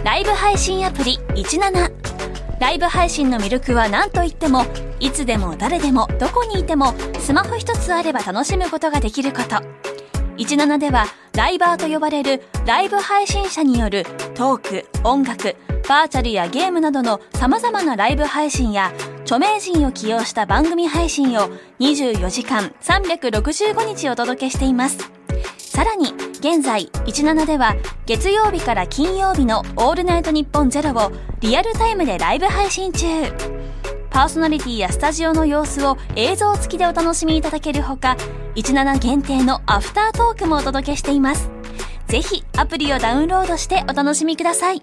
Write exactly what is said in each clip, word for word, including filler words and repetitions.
ライブ配信アプリいちなな。ライブ配信の魅力は何といっても、いつでも誰でもどこにいてもスマホ一つあれば楽しむことができること。いちななではライバーと呼ばれるライブ配信者によるトーク、音楽、バーチャルやゲームなどの様々なライブ配信や著名人を起用した番組配信をにじゅうよじかんさんびゃくろくじゅうごにちお届けしています。さらに現在いちななでは月曜日から金曜日のオールナイトニッポンゼロをリアルタイムでライブ配信中。パーソナリティやスタジオの様子を映像付きでお楽しみいただけるほか、いちなな限定のアフタートークもお届けしています。ぜひアプリをダウンロードしてお楽しみください。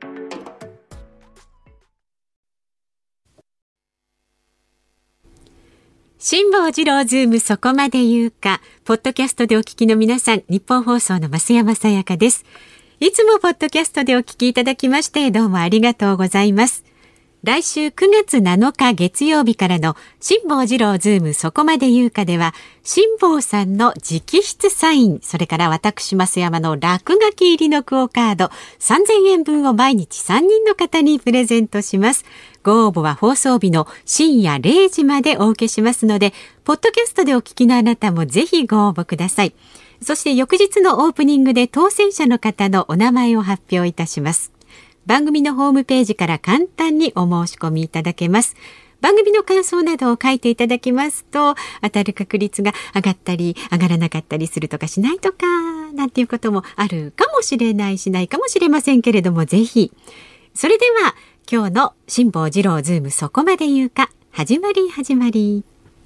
辛坊治郎ズームそこまで言うか。ポッドキャストでお聞きの皆さん、日本放送の増山さやかです。いつもポッドキャストでお聞きいただきましてどうもありがとうございます。来週くがつなのか月曜日からの辛坊治郎ズームそこまで言うかでは、辛坊さんの直筆サイン、それから私増山の落書き入りのクオカードさんぜんえんぶんを毎日さんにんの方にプレゼントします。ご応募は放送日の深夜れいじまでお受けしますので、ポッドキャストでお聞きのあなたもぜひご応募ください。そして翌日のオープニングで当選者の方のお名前を発表いたします。番組のホームページから簡単にお申し込みいただけます。番組の感想などを書いていただきますと、当たる確率が上がったり上がらなかったりするとかしないとかなんていうこともあるかもしれない、しないかもしれませんけれども、ぜひ。それでは今日の辛坊治郎ズームそこまで言うか、始まり始まり。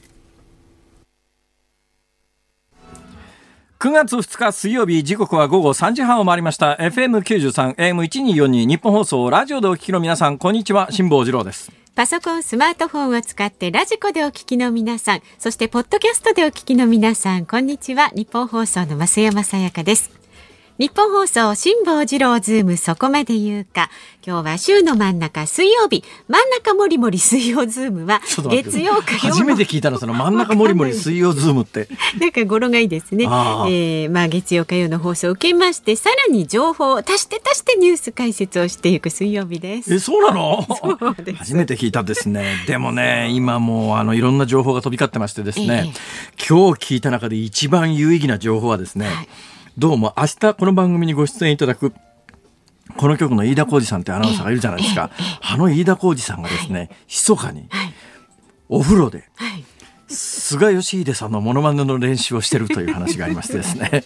くがつふつか水曜日、時刻はごごさんじはんを回りました。 エフエムきゅうじゅうさん エーエムせんにひゃくよんじゅうに 日本放送ラジオでお聞きの皆さん、こんにちは。辛坊治郎です。 パソコン、スマートフォンを使ってラジコでお聞きの皆さん、そしてポッドキャストでお聞きの皆さん、こんにちは。日本放送の増山さやかです。日本放送辛坊治郎ズームそこまで言うか。今日は週の真ん中水曜日、真ん中もりもり水曜ズームは月曜火曜。 初めて聞いたの、その真ん中もりもり水曜ズームってなんか語呂がいいですね。えー、まあ月曜火曜の放送を受けまして、さらに情報を足して足してニュース解説をしていく水曜日です。 え、そうなの？ そうです。 初めて聞いたですね。でもね、今もうあのいろんな情報が飛び交ってましてですね、ええ、今日聞いた中で一番有意義な情報はですね、はい、どうも明日この番組にご出演いただくこの局の飯田浩司さんってアナウンサーがいるじゃないですか。あの飯田浩司さんがですね、はい、密かにお風呂で、はい、菅義偉さんのモノマネの練習をしてるという話がありましてですね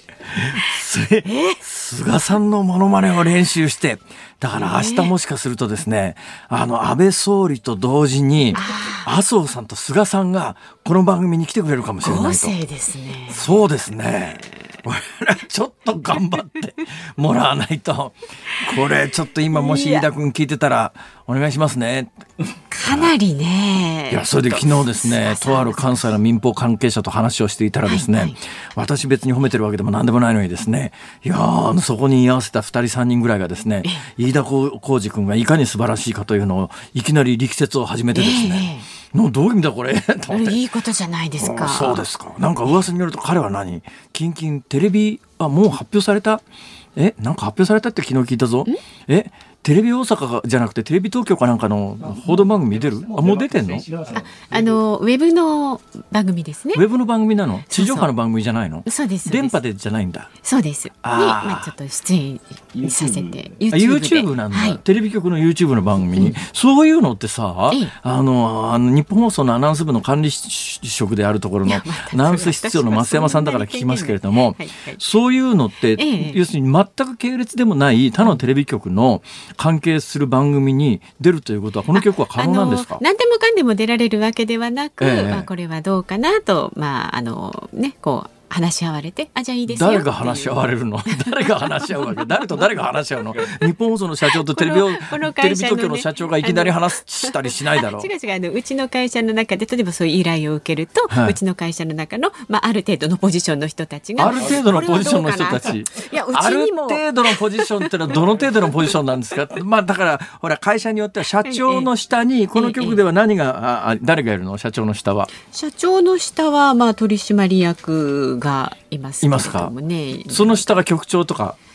菅さんのモノマネを練習して、だから明日もしかするとですね、あの安倍総理と同時に麻生さんと菅さんがこの番組に来てくれるかもしれないと。 豪勢ですね。 そうですね、ちょっと頑張ってもらわないと。これちょっと今もし飯田君聞いてたらお願いしますね。 かなりね。 いや、それで昨日ですね、とある関西の民放関係者と話をしていたらですね、はいはい、私別に褒めてるわけでも何でもないのにですね、いやあのそこに居合わせたふたりさんにんぐらいがですね、飯田浩司君がいかに素晴らしいかというのをいきなり力説を始めてですね、えー、のどういう意味だこれと思って。 いいことじゃないですか。 そうですか。なんか噂によると彼は何、キンキンテレビ、あ、もう発表された、え、なんか発表されたって昨日聞いたぞ。え、テレビ大阪じゃなくてテレビ東京かなんかの報道番組出る？あ、もう出てんの？ あ、あのウェブの番組ですね。 ウェブの番組なの？地上波の番組じゃないの？ そうです。 電波でじゃないんだ。 そうです。に、まあ、ちょっと出演させて YouTube, YouTube なんだ、はい、テレビ局の YouTube の番組に、うん、そういうのってさ、ええ、あのあの日本放送のアナウンス部の管理職であるところのアナウンス室長の増山さんだから聞きますけれども、はいはい、そういうのって、ええ、要するに全く系列でもない他のテレビ局の関係する番組に出るということはこの曲は可能なんですか？ 何でもかんでも出られるわけではなく、ええ、まあ、これはどうかなと、まああのね、こう話し合われて、あ、じゃあいいですよ。 誰が話し合われるの？誰が話し合うわけ？誰と誰が話し合うの？日本放送の社長とテレビを、このテレビ東京の社長がいきなり話したりしないだろう。 違う違う、あのうちの会社の中で例えばそういう依頼を受けると、はい、うちの会社の中の、まあ、ある程度のポジションの人たちが、 ある程度のポジションの人たち、いや、うちにもある程度のポジションってのはどの程度のポジションなんですか？まあ、だからほら会社によっては社長の下にこの局では何が、あ、誰がいるの？社長の下は。 社長の下は、まあ、取締役がいます。 いますか？その下が局長とか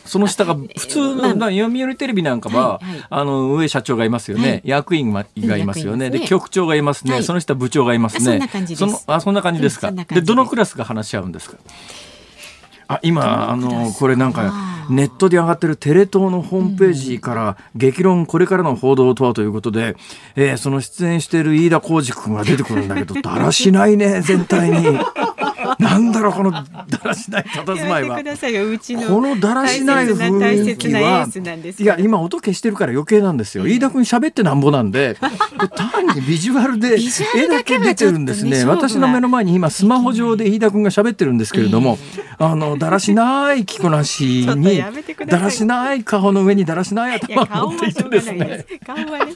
その下が普通の、まあ、読売テレビなんかは、はいはい、あの上社長がいますよね、はい、役員がいますよね、で局長がいますね、はい、その下部長がいますね。 そんな感じです。 そのあそんな感じですか。でどのクラスが話し合うんですか。あ今あのこれなんかネットで上がってるテレ東のホームページから激論これからの報道とはということで、えー、その出演している飯田浩司君が出てくるんだけどだらしないね全体に。なんだろうこのだらしない佇まいは。このだらしない雰囲気はいや今音消してるから余計なんですよ。飯田君喋ってなんぼなんで単にビジュアルで絵だけ出てるんですね。私の目の前に今スマホ上で飯田君が喋ってるんですけれども、あのだらしない着こなしにだらしない顔の上にだらしない頭を持っていてですね。顔はね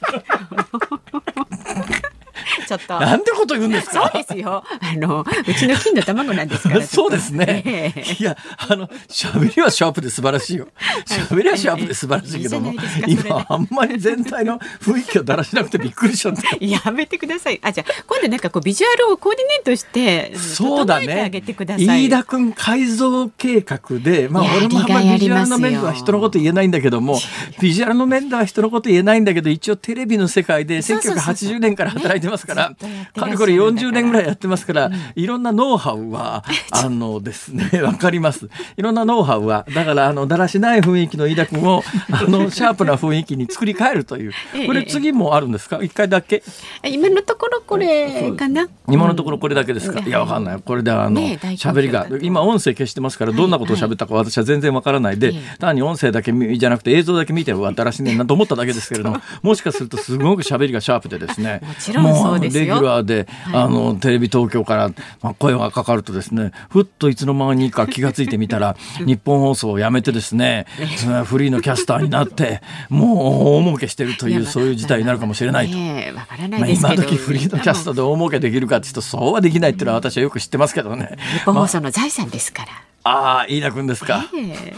ちょっとなんてこと言うんですか。 そうですよ。あのうちの金の卵なんですからそうですね、えー、いやあの喋りはシャープで素晴らしいよ。喋りはシャープで素晴らしいけども、えー、今あんまり全体の雰囲気をだらしなくてびっくりしちゃった。 やめてください。あじゃあ今度なんかこうビジュアルをコーディネートして整えてあげてください。そうだね。 飯田君改造計画で、まあ俺もあんまりビジュアルの面では人のこと言えないんだけども、ビジュアルの面では人のこと言えないんだけど、一応テレビの世界でせんきゅうひゃくはちじゅうねんから働いてますから。かれこれよんじゅうねんぐらいやってますから、うん、いろんなノウハウはあのですねわかります。いろんなノウハウはだからあのだらしない雰囲気の飯田君をあのシャープな雰囲気に作り変えるというこれ次もあるんですか。一回だけ今のところこれかな。 今のところこれだけですか。いやわかんない。これであの喋りが今音声消してますからどんなことを喋ったか私は全然わからないで、単に音声だけじゃなくて映像だけ見てだらしねえなと思っただけですけれども、もしかするとすごく喋りがシャープでですねもちろんそうですよ。 レギュラーで、はい、あのテレビ東京から、まあ、声がかかるとですねふっといつの間にか気がついてみたら日本放送をやめてですねフリーのキャスターになってもう大儲けしてるというそういう事態になるかもしれないと、 えーわからないですけど、 まあ、今時フリーのキャスターで大儲けできるかっていうとそうはできないっていうのは私はよく知ってますけどね。 日本放送の財産ですから、まああ飯田君ですか、え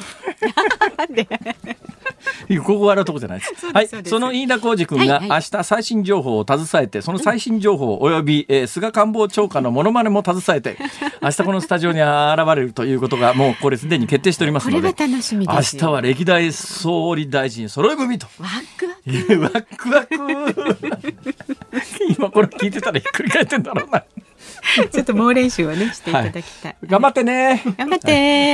ー、ここ笑うとこじゃないです。はい、その飯田浩司君が明日最新情報を携えて、その最新情報および、えー、菅官房長官のモノマネも携えて明日このスタジオに現れるということがもうこれすでに決定しておりますので、 これは楽しみですよ。 明日は歴代総理大臣揃い踏みとワクワクワクワク今これ聞いてたらひっくり返ってんだろうなちょっと猛練習をねしていただきたい、 はい、頑張ってね頑張って、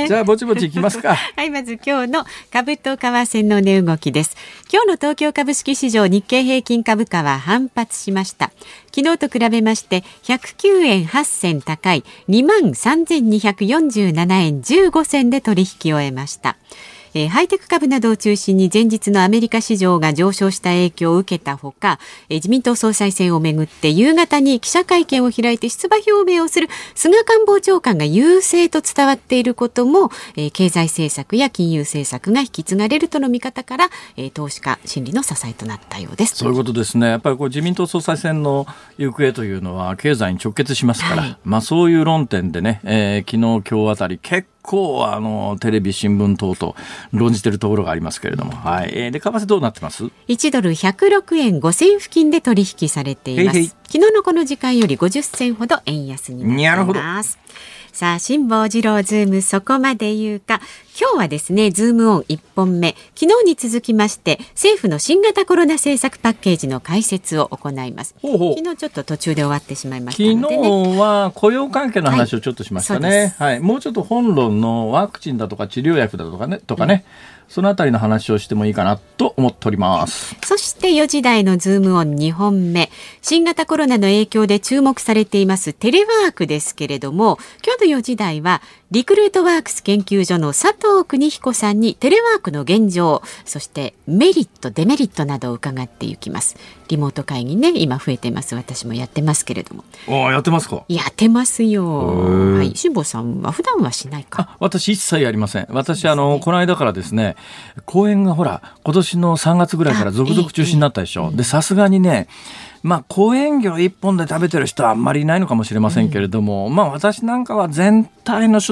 はい、じゃあぼちぼちいきますかはいまず今日の株と為替の値動きです。今日の東京株式市場日経平均株価は反発しました。昨日と比べましてひゃくきゅうえんはち銭高い にまんさんぜんにひゃくよんじゅうななえんじゅうご銭で取引を終えました。えー、ハイテク株などを中心に前日のアメリカ市場が上昇した影響を受けたほか、えー、自民党総裁選をめぐって夕方に記者会見を開いて出馬表明をする菅官房長官が優勢と伝わっていることも、えー、経済政策や金融政策が引き継がれるとの見方から、えー、投資家心理の支えとなったようです。 そういうことですね。やっぱりこう自民党総裁選の行方というのは経済に直結しますから、はい、まあ、そういう論点でね、えー、昨日今日あたり結構こうあのテレビ新聞等と論じているところがありますけれども、はい、えー、で為替どうなってます？ いちドルひゃくろくえんご銭付近で取引されています。へいへい、昨日のこの時間よりごじゅっ銭ほど円安になっています。さあ辛坊治郎ズームそこまで言うか。今日はですねズームオンいっぽんめ、昨日に続きまして政府の新型コロナ政策パッケージの解説を行います。 ほうほう、 昨日ちょっと途中で終わってしまいましたので、ね、 昨日は雇用関係の話をちょっとしましたね、はいはい、もうちょっと本論のワクチンだとか治療薬だとかねとかね、うん、そのあたりの話をしてもいいかなと思っております。 そしてよじ台のズームオンにほんめ、新型コロナの影響で注目されていますテレワークですけれども、今日のよじ台はリクルートワークス研究所の佐藤邦彦さんにテレワークの現状、そしてメリットデメリットなどを伺っていきます。リモート会議ね今増えています。私もやってますけれども。 あ、やってますか？ やってますよ。はい、辛坊さんは普段はしないか？ あ、私一切やりません。私、ね、あのこの間からですね公演がほら今年のさんがつぐらいから続々中止になったでしょ、ええ、でさすがにね、まあ、公園魚一本で食べてる人はあんまりいないのかもしれませんけれども、うん、まあ、私なんかは全体の所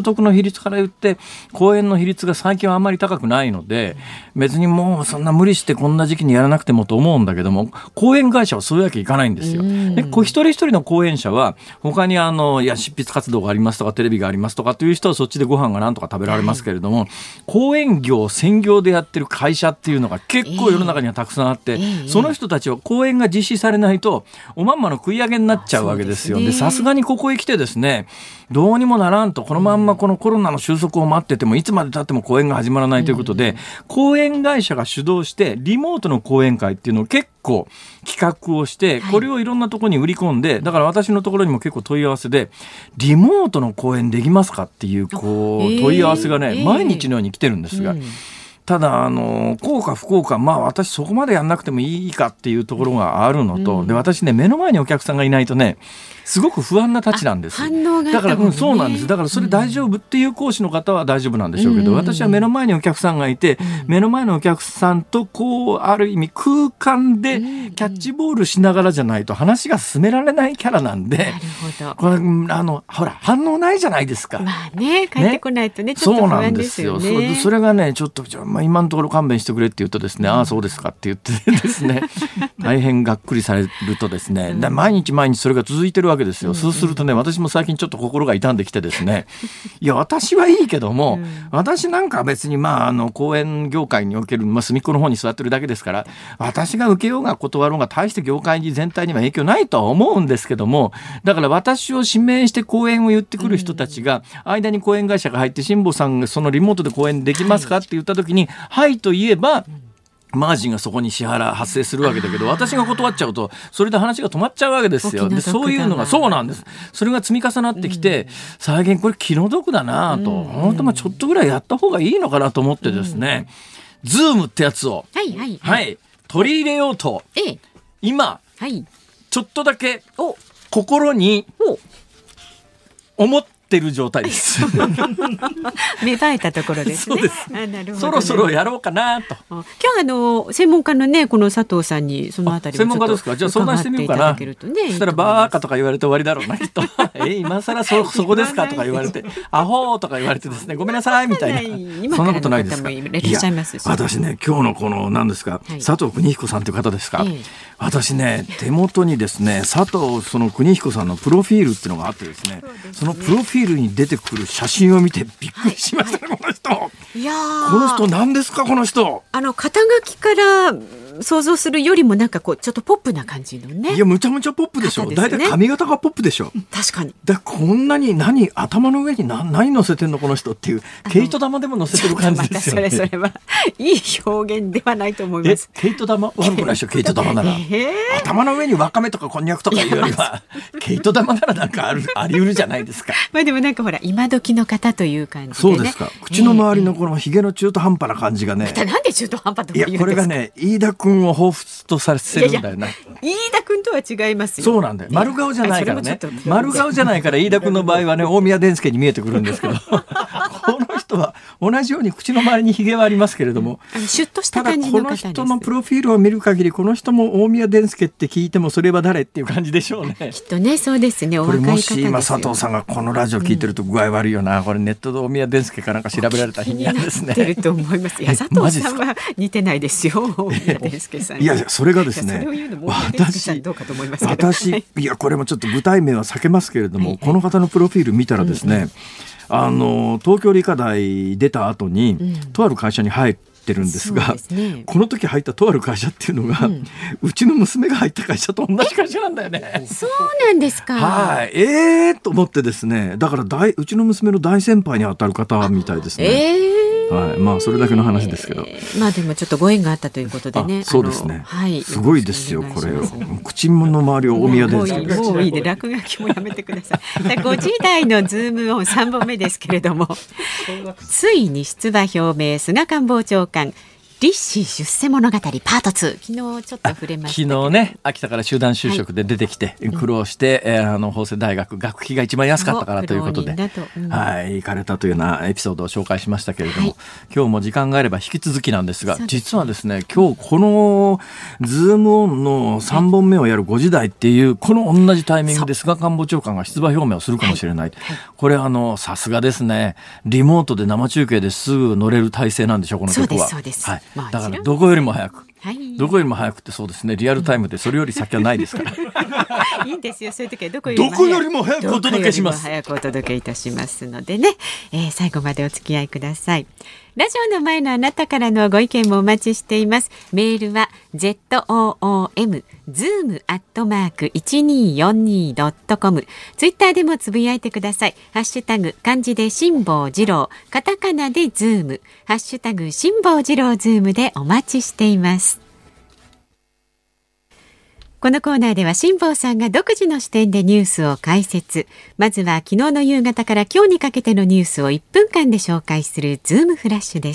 得の比率から言って講演の比率が最近はあんまり高くないので、別にもうそんな無理してこんな時期にやらなくてもと思うんだけども、講演会社はそういうわけいかないんですよ。でこう一人一人の講演者は他にあのいや執筆活動がありますとかテレビがありますとかという人はそっちでご飯がなんとか食べられますけれども、はい、講演業専業でやってる会社っていうのが結構世の中にはたくさんあって、えー、その人たちは講演が実施されないとおまんまの食い上げになっちゃうわけですよ。でさすがにここへ来てですね、どうにもならんと、このまんまこのコロナの収束を待っててもいつまで経っても講演が始まらないということで、うん、講演会社が主導してリモートの講演会っていうのを結構企画をして、これをいろんなところに売り込んで、だから私のところにも結構問い合わせでリモートの講演できますかっていうこう問い合わせがね、毎日のように来てるんですが、うん、ただあの効果不効果、まあ私そこまでやんなくてもいいかっていうところがあるのと、うん、で私ね目の前にお客さんがいないとねすごく不安なたちなんです。 反応がだから、うん、そうなんです。だからそれ大丈夫っていう講師の方は大丈夫なんでしょうけど、うん、私は目の前にお客さんがいて、うん、目の前のお客さんとこうある意味空間でキャッチボールしながらじゃないと話が進められないキャラなんで、 なるほど、 これあのほら反応ないじゃないですか。 まあね、帰ってこないとね、ちょっと不安ですよね。 そうなんですよ。それ、それがねちょっと、まあ、今のところ勘弁してくれって言うとですね、うん、ああそうですかって言ってですね大変がっくりされるとですね、うん、毎日毎日それが続いてるわけですよ。うん、そうするとね、私も最近ちょっと心が痛んできてですねいや私はいいけども、うん、私なんか別にまああの講演業界における、まあ、隅っこの方に座ってるだけですから、私が受けようが断ろうが大して業界全体には影響ないとは思うんですけども、だから私を指名して講演を言ってくる人たちが、うん、間に講演会社が入って辛坊さんがそのリモートで講演できますかって言った時に、はい、はいと言えば、マージンがそこに支払発生するわけだけど、私が断っちゃうとそれで話が止まっちゃうわけですよ。でそういうのがそうなんです。それが積み重なってきて、うん、最近これ気の毒だなと、うん、本当まあちょっとぐらいやった方がいいのかなと思ってですね、うん、ズームってやつを、 はいはいはいはい、取り入れようと、ええ、今、はい、ちょっとだけ心に思ってってる状態です芽生えたところですね。 そうです。あ、なるほどね、そろそろやろうかなと。 今日あの専門家のねこの佐藤さんにそのあたりをちょっと専門家ですか。じゃあ相談してみようかな。ね、そしたらバーカとか言われて終わりだろうなきっとえ今更 そ, そこですかとか言われてアホーとか言われてですね、ごめんなさいみたいな、そんなことないですか。いらっしゃいますし、私ね今日のこの何ですか、はい、佐藤邦彦さんという方ですか、ええ、私ね手元にですね佐藤その邦彦さんのプロフィールっていうのがあってですね、 そうですね、そのプロフィールに出てくる写真を見てびっくりしましたね、はい、この人。いやこの人何ですかこの人。 あの肩書きから想像するよりもなんかこうちょっとポップな感じのね。 いやむちゃむちゃポップでしょ。だいたい髪型がポップでしょ。 確かに。 だこんなに何頭の上に 何, 何乗せてんのこの人っていう毛糸玉でも乗せてる感じですよね。 それそれはいい表現ではないと思います。 え毛糸玉悪くないでしょ毛糸玉なら、えー、頭の上にわかめとかこんにゃくとかいうよりは毛糸玉ならなんかあるあり得るじゃないですか。 まあでもなんかほら今時の方という感じでね。 そうですか。口の周りのこのひげの中途半端な感じがね、 またなんで中途半端とか言うんですか。 いやこれがね飯田君を彷彿とさせるんだよな。 飯田君とは違いますよ。 そうなんだよ。丸顔じゃないからね。丸顔じゃないから飯田君の場合はね大宮伝助に見えてくるんですけどこの人は同じように口の周りにひげはありますけれども、 あのシュッとした感じの方です。 ただこの人のプロフィールを見る限りこの人も大宮伝助って聞いてもそれは誰っていう感じでしょうね。 きっとねそうですね。おこれ若い方ですよ。 もし今佐藤さんがこのラジオ聞いてると具合悪いよな、うん、これネットで大宮伝助かなんか調べられた日にはですね。 気になってると思います。いや佐藤さんは似てないですよ大宮伝助さん。 いやそれがですね、 私どうかと思いますけど、 私いやこれもちょっと具体名は避けますけれども、はい、この方のプロフィール見たらですね、うんうん、あの東京理科大出た後に、うん、とある会社に入ってるんですが、ですね、この時入ったとある会社っていうのが、うん、うちの娘が入った会社と同じ会社なんだよね。 そうなんですか。 はい、えーと思ってですね、だから大うちの娘の大先輩に当たる方みたいですね。えーはい、まあそれだけの話ですけど、えー、まあでもちょっとご縁があったということでね。 そうですね、はい、すごいですよこれ。口の周りを大宮ですけど、 もういいで落書きもやめてください。ごじ台のズームオンさんぼんめですけれどもついに出馬表明、菅官房長官立身出世物語パートツー、昨日ちょっと触れましたけど、 昨日ね、秋田から集団就職で出てきて、はい、苦労して、うん、えー、あの法政大学学費が一番安かったからということで、うん、はい、行かれたというようなエピソードを紹介しましたけれども、はい、今日も時間があれば引き続きなんですが、です実はですね、今日このズームオンのさんぼんめをやるごじ台っていうこの同じタイミングで菅官房長官が出馬表明をするかもしれない、はいはい、これあのさすがですね、リモートで生中継ですぐ乗れる体制なんでしょう、この曲は。 そうですそうです、 はい、だからどこよりも早く、はい、どこよりも早くってそうですね、リアルタイムでそれより先はないですからいいんですよ、そういう時はどこよりも早く、 どこよりも早くお届けします、 早くお届けいたしますのでね、えー、最後までお付き合いください。ラジオの前のあなたからのご意見もお待ちしています。メールは ズーム ズーム アットマーク いちにーよんにー ドットコム、 ツイッターでもつぶやいてください。ハッシュタグ漢字で辛坊治郎、カタカナでズーム、ハッシュタグ辛坊治郎ズームでお待ちしています。このコーナーでは辛坊さんが独自の視点でニュースを解説。まずは昨日の夕方から今日にかけてのニュースをいっぷんかんで紹介するズームフラッシュです。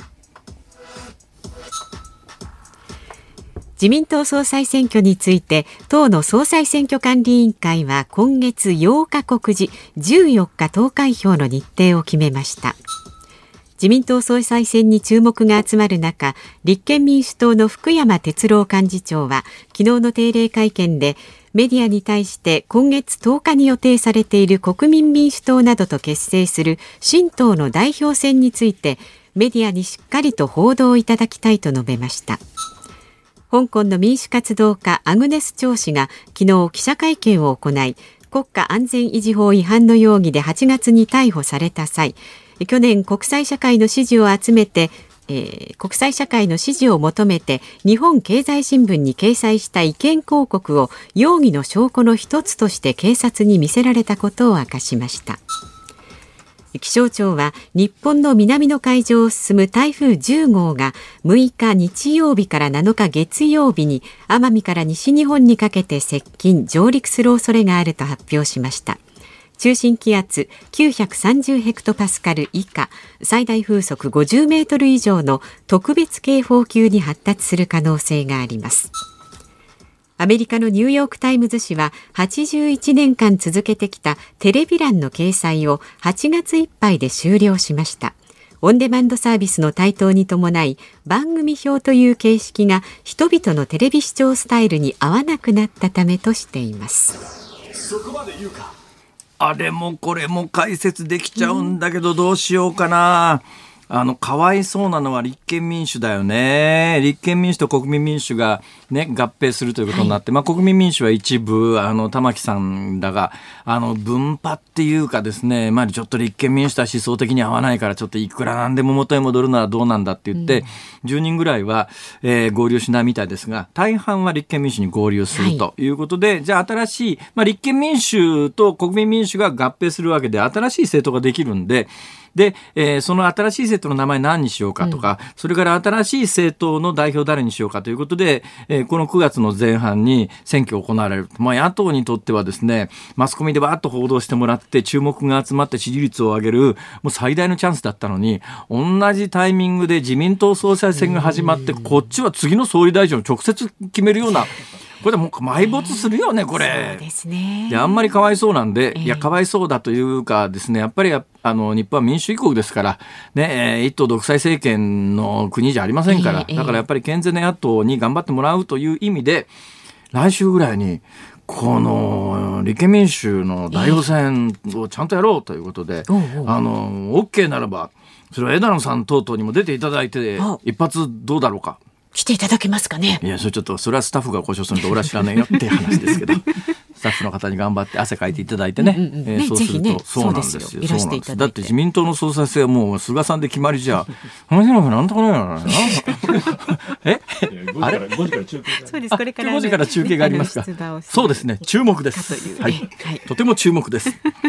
自民党総裁選挙について党の総裁選挙管理委員会は今月ようか告示、じゅうよっか投開票の日程を決めました。自民党総裁選に注目が集まる中、立憲民主党の福山哲郎幹事長は昨日の定例会見でメディアに対して今月とおかに予定されている国民民主党などと結成する新党の代表選についてメディアにしっかりと報道いただきたいと述べました。香港の民主活動家アグネス・チョウ氏が昨日記者会見を行い、国家安全維持法違反の容疑ではちがつに逮捕された際、去年国際社会の支持を集めて、えー、国際社会の支持を求めて日本経済新聞に掲載した意見広告を容疑の証拠の一つとして警察に見せられたことを明かしました。気象庁は日本の南の海上を進む台風じゅうごうがむいか日曜日からなのか月曜日に奄美から西日本にかけて接近上陸する恐れがあると発表しました。中心気圧きゅうひゃくさんじゅうヘクトパスカル以下、最大風速ごじゅうメートル以上の特別警報級に発達する可能性があります。アメリカのニューヨークタイムズ紙ははちじゅういちねんかん続けてきたテレビ欄の掲載をはちがついっぱいで終了しました。オンデマンドサービスの台頭に伴い、番組表という形式が人々のテレビ視聴スタイルに合わなくなったためとしています。 そこまで言うか。あれもこれも解説できちゃうんだけどどうしようかな。あのかわいそうなのは立憲民主だよね。立憲民主と国民民主が、ね、合併するということになって、はい、まあ、国民民主は一部あの玉木さんだがあの分派っていうかですね、まあ、ちょっと立憲民主とは思想的に合わないからちょっといくらなんでも元へ戻るならどうなんだって言って、うん、じゅうにんぐらいは、えー、合流しないみたいですが大半は立憲民主に合流するということで、はい、じゃあ新しい、まあ、立憲民主と国民民主が合併するわけで新しい政党ができるんでで、えー、その新しい政党の名前何にしようかとか、うん、それから新しい政党の代表誰にしようかということで、えー、このくがつの前半に選挙が行われる。まあ、野党にとってはですね、マスコミでバーッと報道してもらって注目が集まって支持率を上げるもう最大のチャンスだったのに、同じタイミングで自民党総裁選が始まって、こっちは次の総理大臣を直接決めるようなこれでもう埋没するよねこれ。 そうですね。 であんまりかわいそうなんで、いやかわいそうだというかですね、やっぱりあの日本は民主主義国ですからね、一党独裁政権の国じゃありませんから、だからやっぱり健全な野党に頑張ってもらうという意味で来週ぐらいにこの立憲民主の代表選をちゃんとやろうということで、あの OK ならばそれは枝野さん等々にも出ていただいて一発どうだろうか。 来ていただけますかね。 いやそれちょっとそれはスタッフが交渉すると俺は知らないよっていう話ですけどスタッフの方に頑張って汗かいていただいてね、うんうんうんえー、ねそうすると、ね、そうなんですよ。そうなんです。だって自民党の総裁選はもう菅さんで決まりじゃ話のなんとかないのえあれごじから中継がそうですこれから、ね、ごじから中継がありますか。そうですね注目です、はいはい、とても注目です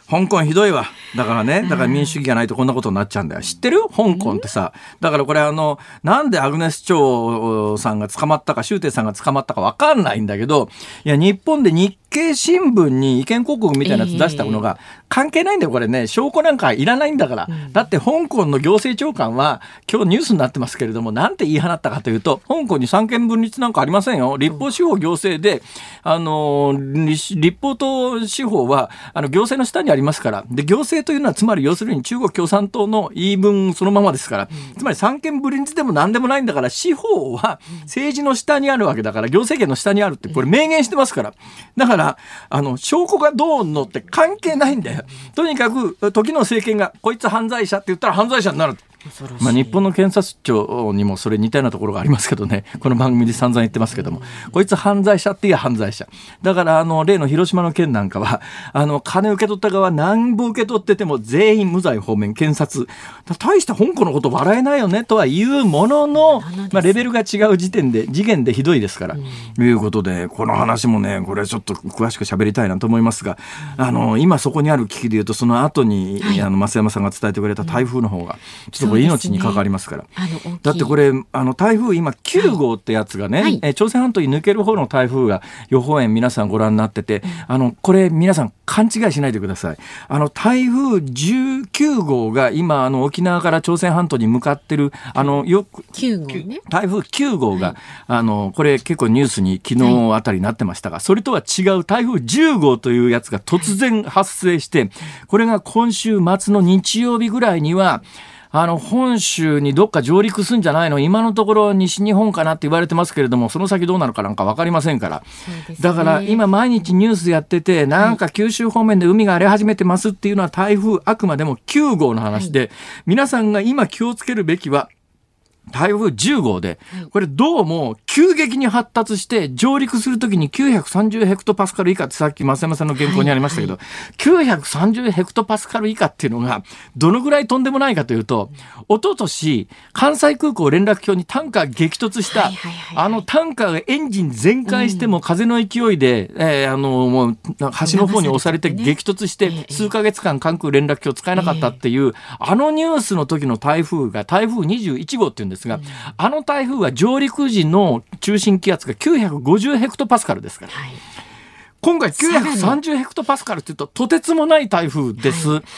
香港ひどいわ。だからね、だから民主主義がないとこんなことになっちゃうんだよ。知ってる？香港ってさ、だからこれあの、なんでアグネス・チョウさんが捕まったか、周庭さんが捕まったかわかんないんだけど、いや、日本で日経新聞に意見広告みたいなやつ出したものが関係ないんだよ、これね。証拠なんかいらないんだから。だって香港の行政長官は、今日ニュースになってますけれども、なんて言い放ったかというと、香港に三権分立なんかありませんよ。立法司法行政で、あの、立法と司法は、あの、行政の下にありますから。で、行政というのはつまり要するに中国共産党の言い分そのままですから、つまり三権分立でも何でもないんだから、司法は政治の下にあるわけだから、行政権の下にあるってこれ明言してますから。だからあの証拠がどうのって関係ないんだよ。とにかく時の政権がこいつ犯罪者って言ったら犯罪者になる。まあ、日本の検察庁にもそれ似たようなところがありますけどね、この番組で散々言ってますけども、こいつ犯罪者っていう犯罪者だから、あの例の広島の件なんかは、あの金受け取った側何部受け取ってても全員無罪方面検察、大して香港のこと笑えないよねとは言うものの、まあ、レベルが違う時点で次元でひどいですから、うん、いうことで、この話もね、これちょっと詳しく喋りたいなと思いますが、あの今そこにある危機でいうと、その後に、はい、あの増山さんが伝えてくれた台風の方がちょっとこれ命に関わりますから、ね、だってこれあの台風今きゅう号ってやつがね、はい、え朝鮮半島に抜ける方の台風が予報円皆さんご覧になってて、うん、あのこれ皆さん勘違いしないでください。あの台風じゅうきゅう号が今あの沖縄から朝鮮半島に向かってるあのよくきゅう号、ね、 台風きゅう号が、はい、あのこれ結構ニュースに昨日あたりになってましたが、はい、それとは違う台風じゅう号というやつが突然発生して、はい、これが今週末の日曜日ぐらいにはあの本州にどっか上陸するんじゃないの、今のところ西日本かなって言われてますけれども、その先どうなるかなんか分かりませんから、ね、だから今毎日ニュースやってて、なんか九州方面で海が荒れ始めてますっていうのは台風あくまでもきゅう号の話で、はい、皆さんが今気をつけるべきは台風じゅう号で、これどうも急激に発達して上陸するときにきゅうひゃくさんじゅうヘクトパスカル以下ってさっき増山さんの原稿にありましたけど、はいはい、きゅうひゃくさんじゅうヘクトパスカル以下っていうのがどのぐらいとんでもないかというと、一昨年関西空港連絡橋にタンカー激突した、はいはいはいはい、あのタンカーがエンジン全開しても風の勢いで、うん、えー、あのもう橋の方に押されて激突して数ヶ月間関空連絡橋使えなかったっていう、えー、あのニュースの時の台風が台風にじゅういち号っていうんですが、うん、あの台風は上陸時の中心気圧がきゅうひゃくごじゅうヘクトパスカルですから、はい、今回きゅうひゃくさんじゅうヘクトパスカルっていうととてつもない台風です、はいはい、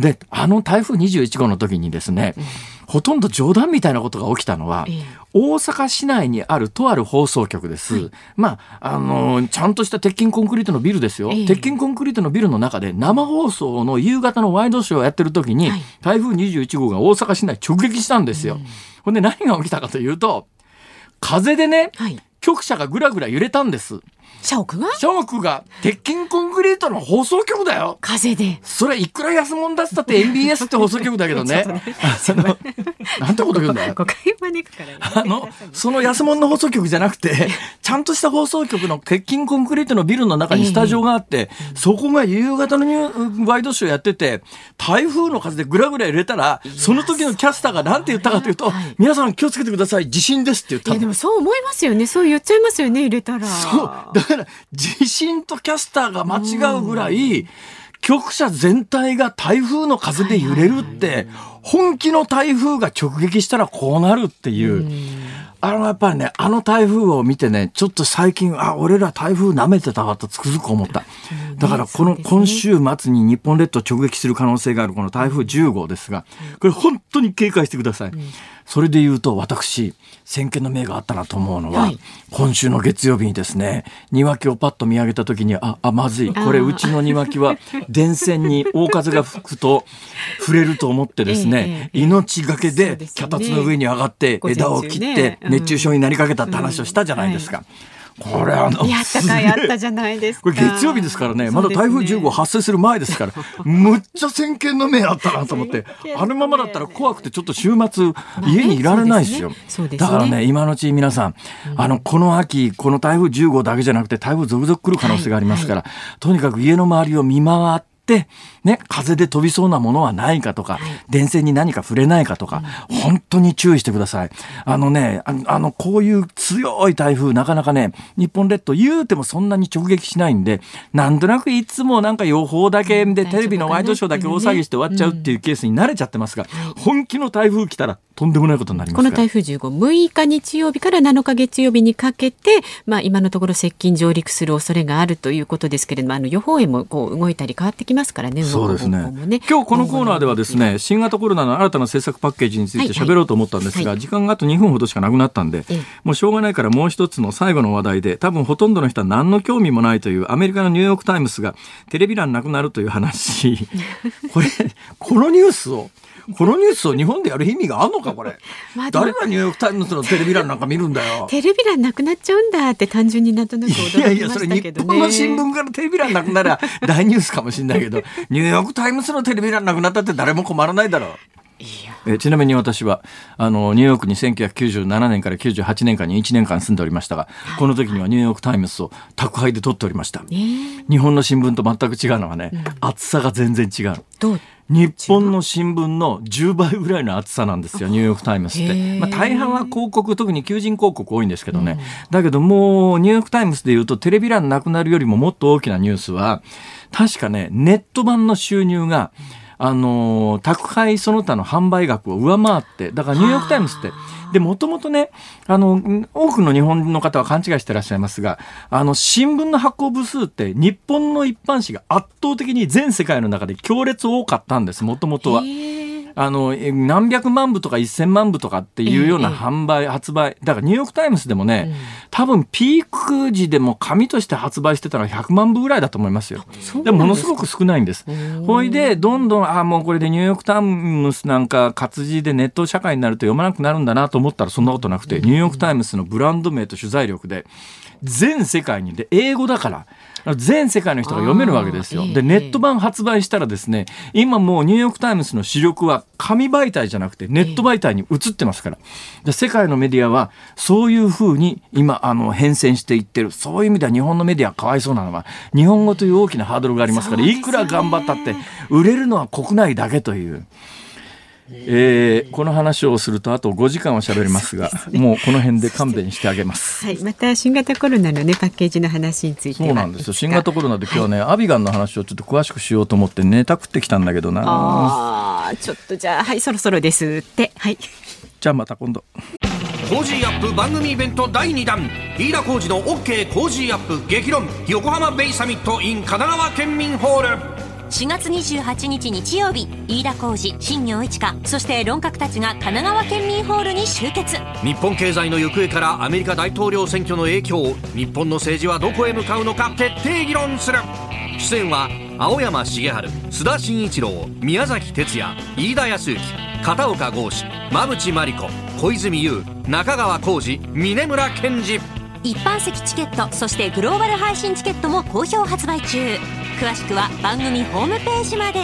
であの台風にじゅういち号の時にですね、うん、ほとんど冗談みたいなことが起きたのは、えー、大阪市内にあるとある放送局です、はい、まああのー、ちゃんとした鉄筋コンクリートのビルですよ、えー、鉄筋コンクリートのビルの中で生放送の夕方のワイドショーをやってる時に、はい、台風にじゅういち号が大阪市内直撃したんですよ、うん、ほんで何が起きたかというと、風でね、はい、局舎がぐらぐら揺れたんです。 社屋が社屋が鉄筋コンクリートの放送局だよ。 風でそれいくら安物出したって エヌビーエス って放送局だけどねあのなんてこと言うんだよ。 誤解招くからあのその安物の放送局じゃなくてちゃんとした放送局の鉄筋コンクリートのビルの中にスタジオがあって、えー、そこが夕方のニュワイドショーやってて、台風の風でぐらぐら揺れたら、その時のキャスターがなんて言ったかというと、はい、皆さん気をつけてください、地震ですって言った。 いやでもそう思いますよね。そう言っちゃいますよね、揺れたら。 そうだから地震とキャスターが間違うぐらい局舎全体が台風の風で揺れるって、本気の台風が直撃したらこうなるっていう、あのやっぱりね、あの台風を見てね、ちょっと最近あ俺ら台風舐めてたわとつくづく思った。だからこの今週末に日本列島直撃する可能性があるこの台風じゅう号ですが、これ本当に警戒してください。それで言うと私先見の明があったなと思うのは、はい、今週の月曜日にですね、庭木をパッと見上げた時にああまずい、これうちの庭木は電線に大風が吹くと触れると思ってですね、ええええ、命がけで脚立の上に上がって枝を切って熱中症になりかけたって話をしたじゃないですか、うんうんはい、これあのやったかやったじゃないですか。 これ月曜日ですからね、まだ台風じゅう号発生する前ですからむっちゃ先見の明あったなと思ってあのままだったら怖くてちょっと週末家にいられないですよ、まあねそうですね、だからね今のうち皆さん、うん、あのこの秋この台風じゅう号だけじゃなくて台風続々来る可能性がありますから、はいはい、とにかく家の周りを見回ってでね、風で飛びそうなものはないかとか、はい、電線に何か触れないかとか、うん、本当に注意してください。あのね、あの、あのこういう強い台風なかなかね日本列島言うてもそんなに直撃しないんで、なんとなくいつもなんか予報だけでテレビのワイドショーだけ大騒ぎして終わっちゃうっていうケースに慣れちゃってますが、本気の台風来たらとんでもないことになりますから。 この台風じゅうご、むいか日曜日からなのか月曜日にかけて、まあ、今のところ接近上陸する恐れがあるということですけれども、あの予報円もこう動いたり変わってきますからね。 そうですね。 ね、 今日このコーナーではですね、新型コロナの新たな政策パッケージについて喋ろうと思ったんですが、はいはい、時間があとにふんほどしかなくなったんで、ええ、もうしょうがないからもう一つの最後の話題で、多分ほとんどの人は何の興味もないというアメリカのニューヨークタイムズがテレビ欄なくなるという話これこのニュースをこのニュースを日本でやる意味があるのかこれ、まあ、誰がニューヨークタイムズのテレビ欄なんか見るんだよ。 テレビ欄なくなっちゃうんだって単純になんとなく驚きましたけどね。いやいやそれ日本の新聞からテレビ欄なくなら大ニュースかもしれないけどニューヨークタイムズのテレビ欄なくなったって誰も困らないだろう。えちなみに私はあのニューヨークにせんきゅうひゃくきゅうじゅうななねんからきゅうじゅうはちねんかんにいちねんかん住んでおりましたが、はい、この時にはニューヨークタイムズを宅配で取っておりました、えー、日本の新聞と全く違うのはね、うん、厚さが全然違う。どう日本の新聞のじゅうばいぐらいの厚さなんですよニューヨークタイムズって、まあ、大半は広告、特に求人広告多いんですけどね、うん、だけどもうニューヨークタイムズでいうとテレビ欄なくなるよりももっと大きなニュースは確かねネット版の収入があの宅配その他の販売額を上回って、だからニューヨークタイムズってでもともとねあの多くの日本の方は勘違いしてらっしゃいますが、あの新聞の発行部数って日本の一般紙が圧倒的に全世界の中で強烈多かったんです。もともとはあの何百万部とかいっせんまんぶとかっていうような販売、ええ、発売だからニューヨークタイムズでもね、うん、多分ピーク時でも紙として発売してたのはひゃくまんぶぐらいだと思いますよ。でもものすごく少ないんです。ほいでどんどんあもうこれでニューヨークタイムズなんか活字でネット社会になると読まなくなるんだなと思ったらそんなことなくて、ニューヨークタイムズのブランド名と取材力で全世界にで英語だから全世界の人が読めるわけですよ。でネット版発売したらですね、今もうニューヨークタイムズの主力は紙媒体じゃなくてネット媒体に移ってますから、で世界のメディアはそういうふうに今あの変遷していってる。そういう意味では日本のメディアかわいそうなのは日本語という大きなハードルがありますから、いくら頑張ったって売れるのは国内だけという。えー、この話をするとあとごじかんは喋りますが、ね、もうこの辺で勘弁してあげます、 はい、また新型コロナの、ね、パッケージの話についてはそうなんですよ。新型コロナで今日はね、はい、アビガンの話をちょっと詳しくしようと思ってネタ食ってきたんだけどな。 あちょっとじゃあはいそろそろですって、はい、 じゃあまた今度。 コージーアップ番組イベントだいにだん、飯田浩司の OK コージーアップ激論横浜ベイサミット in 神奈川県民ホール。 しがつにじゅうはちにち日曜日、飯田浩司、新業一華、そして論客たちが神奈川県民ホールに集結。 日本経済の行方からアメリカ大統領選挙の影響、日本の政治はどこへ向かうのか徹底議論する。出演は青山茂春、須田慎一郎、宮崎哲也、飯田康之、片岡剛志、馬淵真理子、小泉悠、中川浩司、峯村健二。 一般席チケット、そしてグローバル配信チケットも好評発売中。詳しくは番組ホームページまで。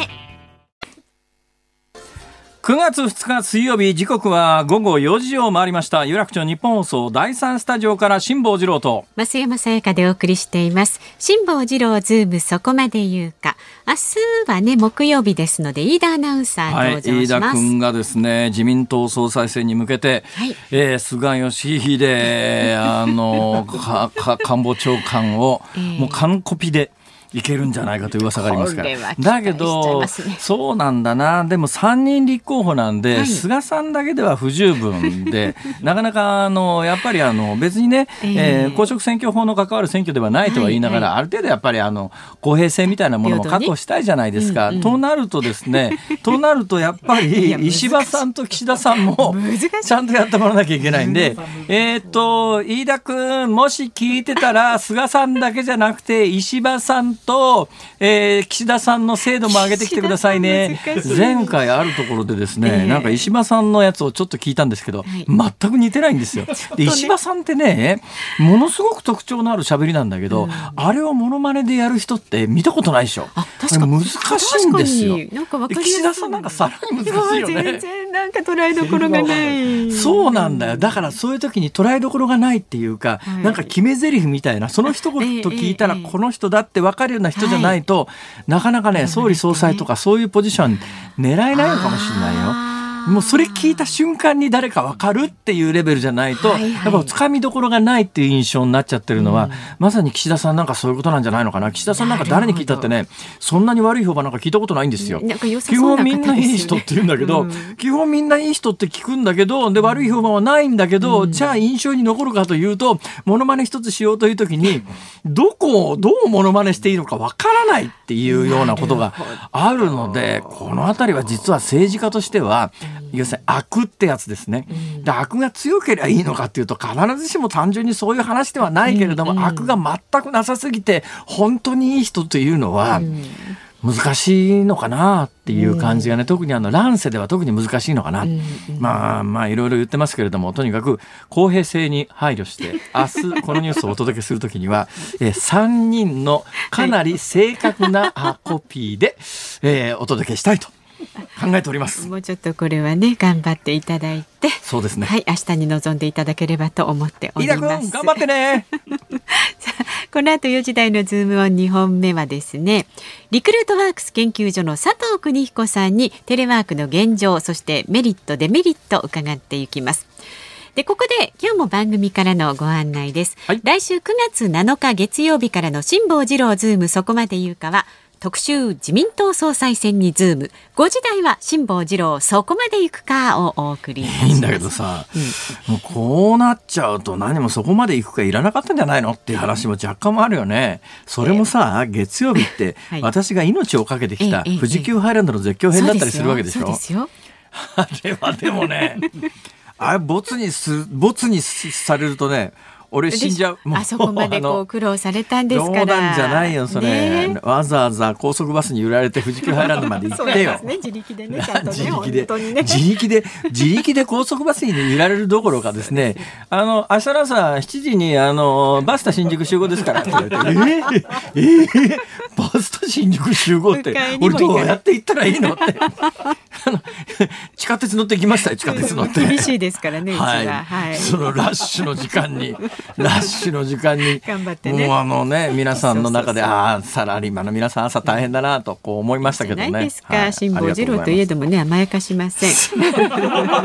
くがつふつか水曜日、時刻はごごよじを回りました。有楽町日本放送だいさんスタジオから辛坊治郎と増山さやかでお送りしています。辛坊治郎ズームそこまで言うか。明日はね木曜日ですので飯田アナウンサー登場します、 はい、飯田君がですね自民党総裁選に向けて、はいえー、菅義偉あのかか官房長官を、えー、もう完コピでいけるんじゃないかという噂がありますから。だけど、ね、そうなんだな。でもさんにん立候補なんで、はい、菅さんだけでは不十分でなかなかあのやっぱりあの別にね、えーえー、公職選挙法の関わる選挙ではないとは言いながら、はいはい、ある程度やっぱりあの公平性みたいなものも確保したいじゃないですか、うんうん、となるとですねとなるとやっぱり石破さんと岸田さんもちゃんとやってもらわなきゃいけないんでえっと飯田君もし聞いてたら菅さんだけじゃなくて石破さんと、えー、岸田さんの精度も上げてきてくださいね。前回あるところでですね、えー、なんか石破さんのやつをちょっと聞いたんですけど、はい、全く似てないんですよ。で石破さんってねものすごく特徴のある喋りなんだけど、うん、あれをモノマネでやる人って見たことないでしょ。あ確か難しいんですよ。なんか分かりやすい。岸田さんなんかさらに難しいよね。 全然なんか捉えどころがない。 そうなんだよ。だからそういう時に捉えどころがないっていうか、はい、なんか決め台詞みたいなその一言と聞いたらこの人だって分かるような人じゃないと、はい、なかなかね総理総裁とかそういうポジション狙えないのかもしれないよ。 もうそれ聞いた瞬間に誰か分かるっていうレベルじゃないと、はいはい、やっぱつかみどころがないっていう印象になっちゃってるのは、うん、まさに岸田さんなんかそういうことなんじゃないのかな。岸田さんなんか誰に聞いたってね、そんなに悪い評判なんか聞いたことないんですよ。 なんか良さ基そうな方本みんないい人って言うんだけど、うん、基本みんないい人って聞くんだけど、で悪い評判はないんだけど、うん、じゃあ印象に残るかというと、モノマネ一つしようという時にどこをどうモノマネしていいのかわからないっていうようなことがあるので、このあたりは実は政治家としては、要するに悪ってやつですね。で、悪が強ければいいのかっていうと、必ずしも単純にそういう話ではないけれども、悪が全くなさすぎて本当にいい人というのは難しいのかなっていう感じがね、特にあの乱世では特に難しいのかな。まあまあいろいろ言ってますけれども、とにかく公平性に配慮して明日このニュースをお届けするときにはえさんにんのかなり正確なコピーで、えー、お届けしたいと考えております。 もうちょっとこれはね頑張っていただいて、 そうですね、 はい、明日に臨んでいただければと思っております。 飯田君頑張ってねこの後よじ台のズームオンにほんめはですね、リクルートワークス研究所の佐藤邦彦さんにテレワークの現状、そしてメリットデメリットを伺っていきます。でここで今日も番組からのご案内です、はい、来週くがつなのか月曜日からの辛坊治郎ズームそこまで言うかは特集自民党総裁選にズーム、ごじ台は辛坊治郎そこまで行くかをお送りいたします。 いいんだけどさ、うん、もうこうなっちゃうと何もそこまで行くかいらなかったんじゃないのっていう話も若干もあるよね。それもさ、月曜日って私が命をかけてきた富士急ハイランドの絶叫編だったりするわけでしょ。 そうですよ。 あれはでもねあれボツにすボツにされるとね、俺死んじゃう。 もうあそこまでこう苦労されたんですから。 冗談じゃないよそれ、ね、わざわざ高速バスに揺られて富士急ハイランドまで行ってよ。 そうですね、自力でね、ちゃんとね、 自力で、 本当にね、 自力で自力で高速バスに揺られるどころかですね、あの明日の朝しちじにあのバスタ新宿集合ですからって言われて、えー、えー、バスタ新宿集合って俺どうやって行ったらいいのってあの地下鉄乗ってきましたよ。地下鉄乗って厳しいですからね、うちは、 はいはい、そのラッシュの時間にラッシュの時間に頑張ってね、 もうあのね皆さんの中で、ああサラリーマンの皆さん朝大変だなとこう思いましたけどね。 じゃないですか、辛坊治郎といえどもね甘やかしませんで、え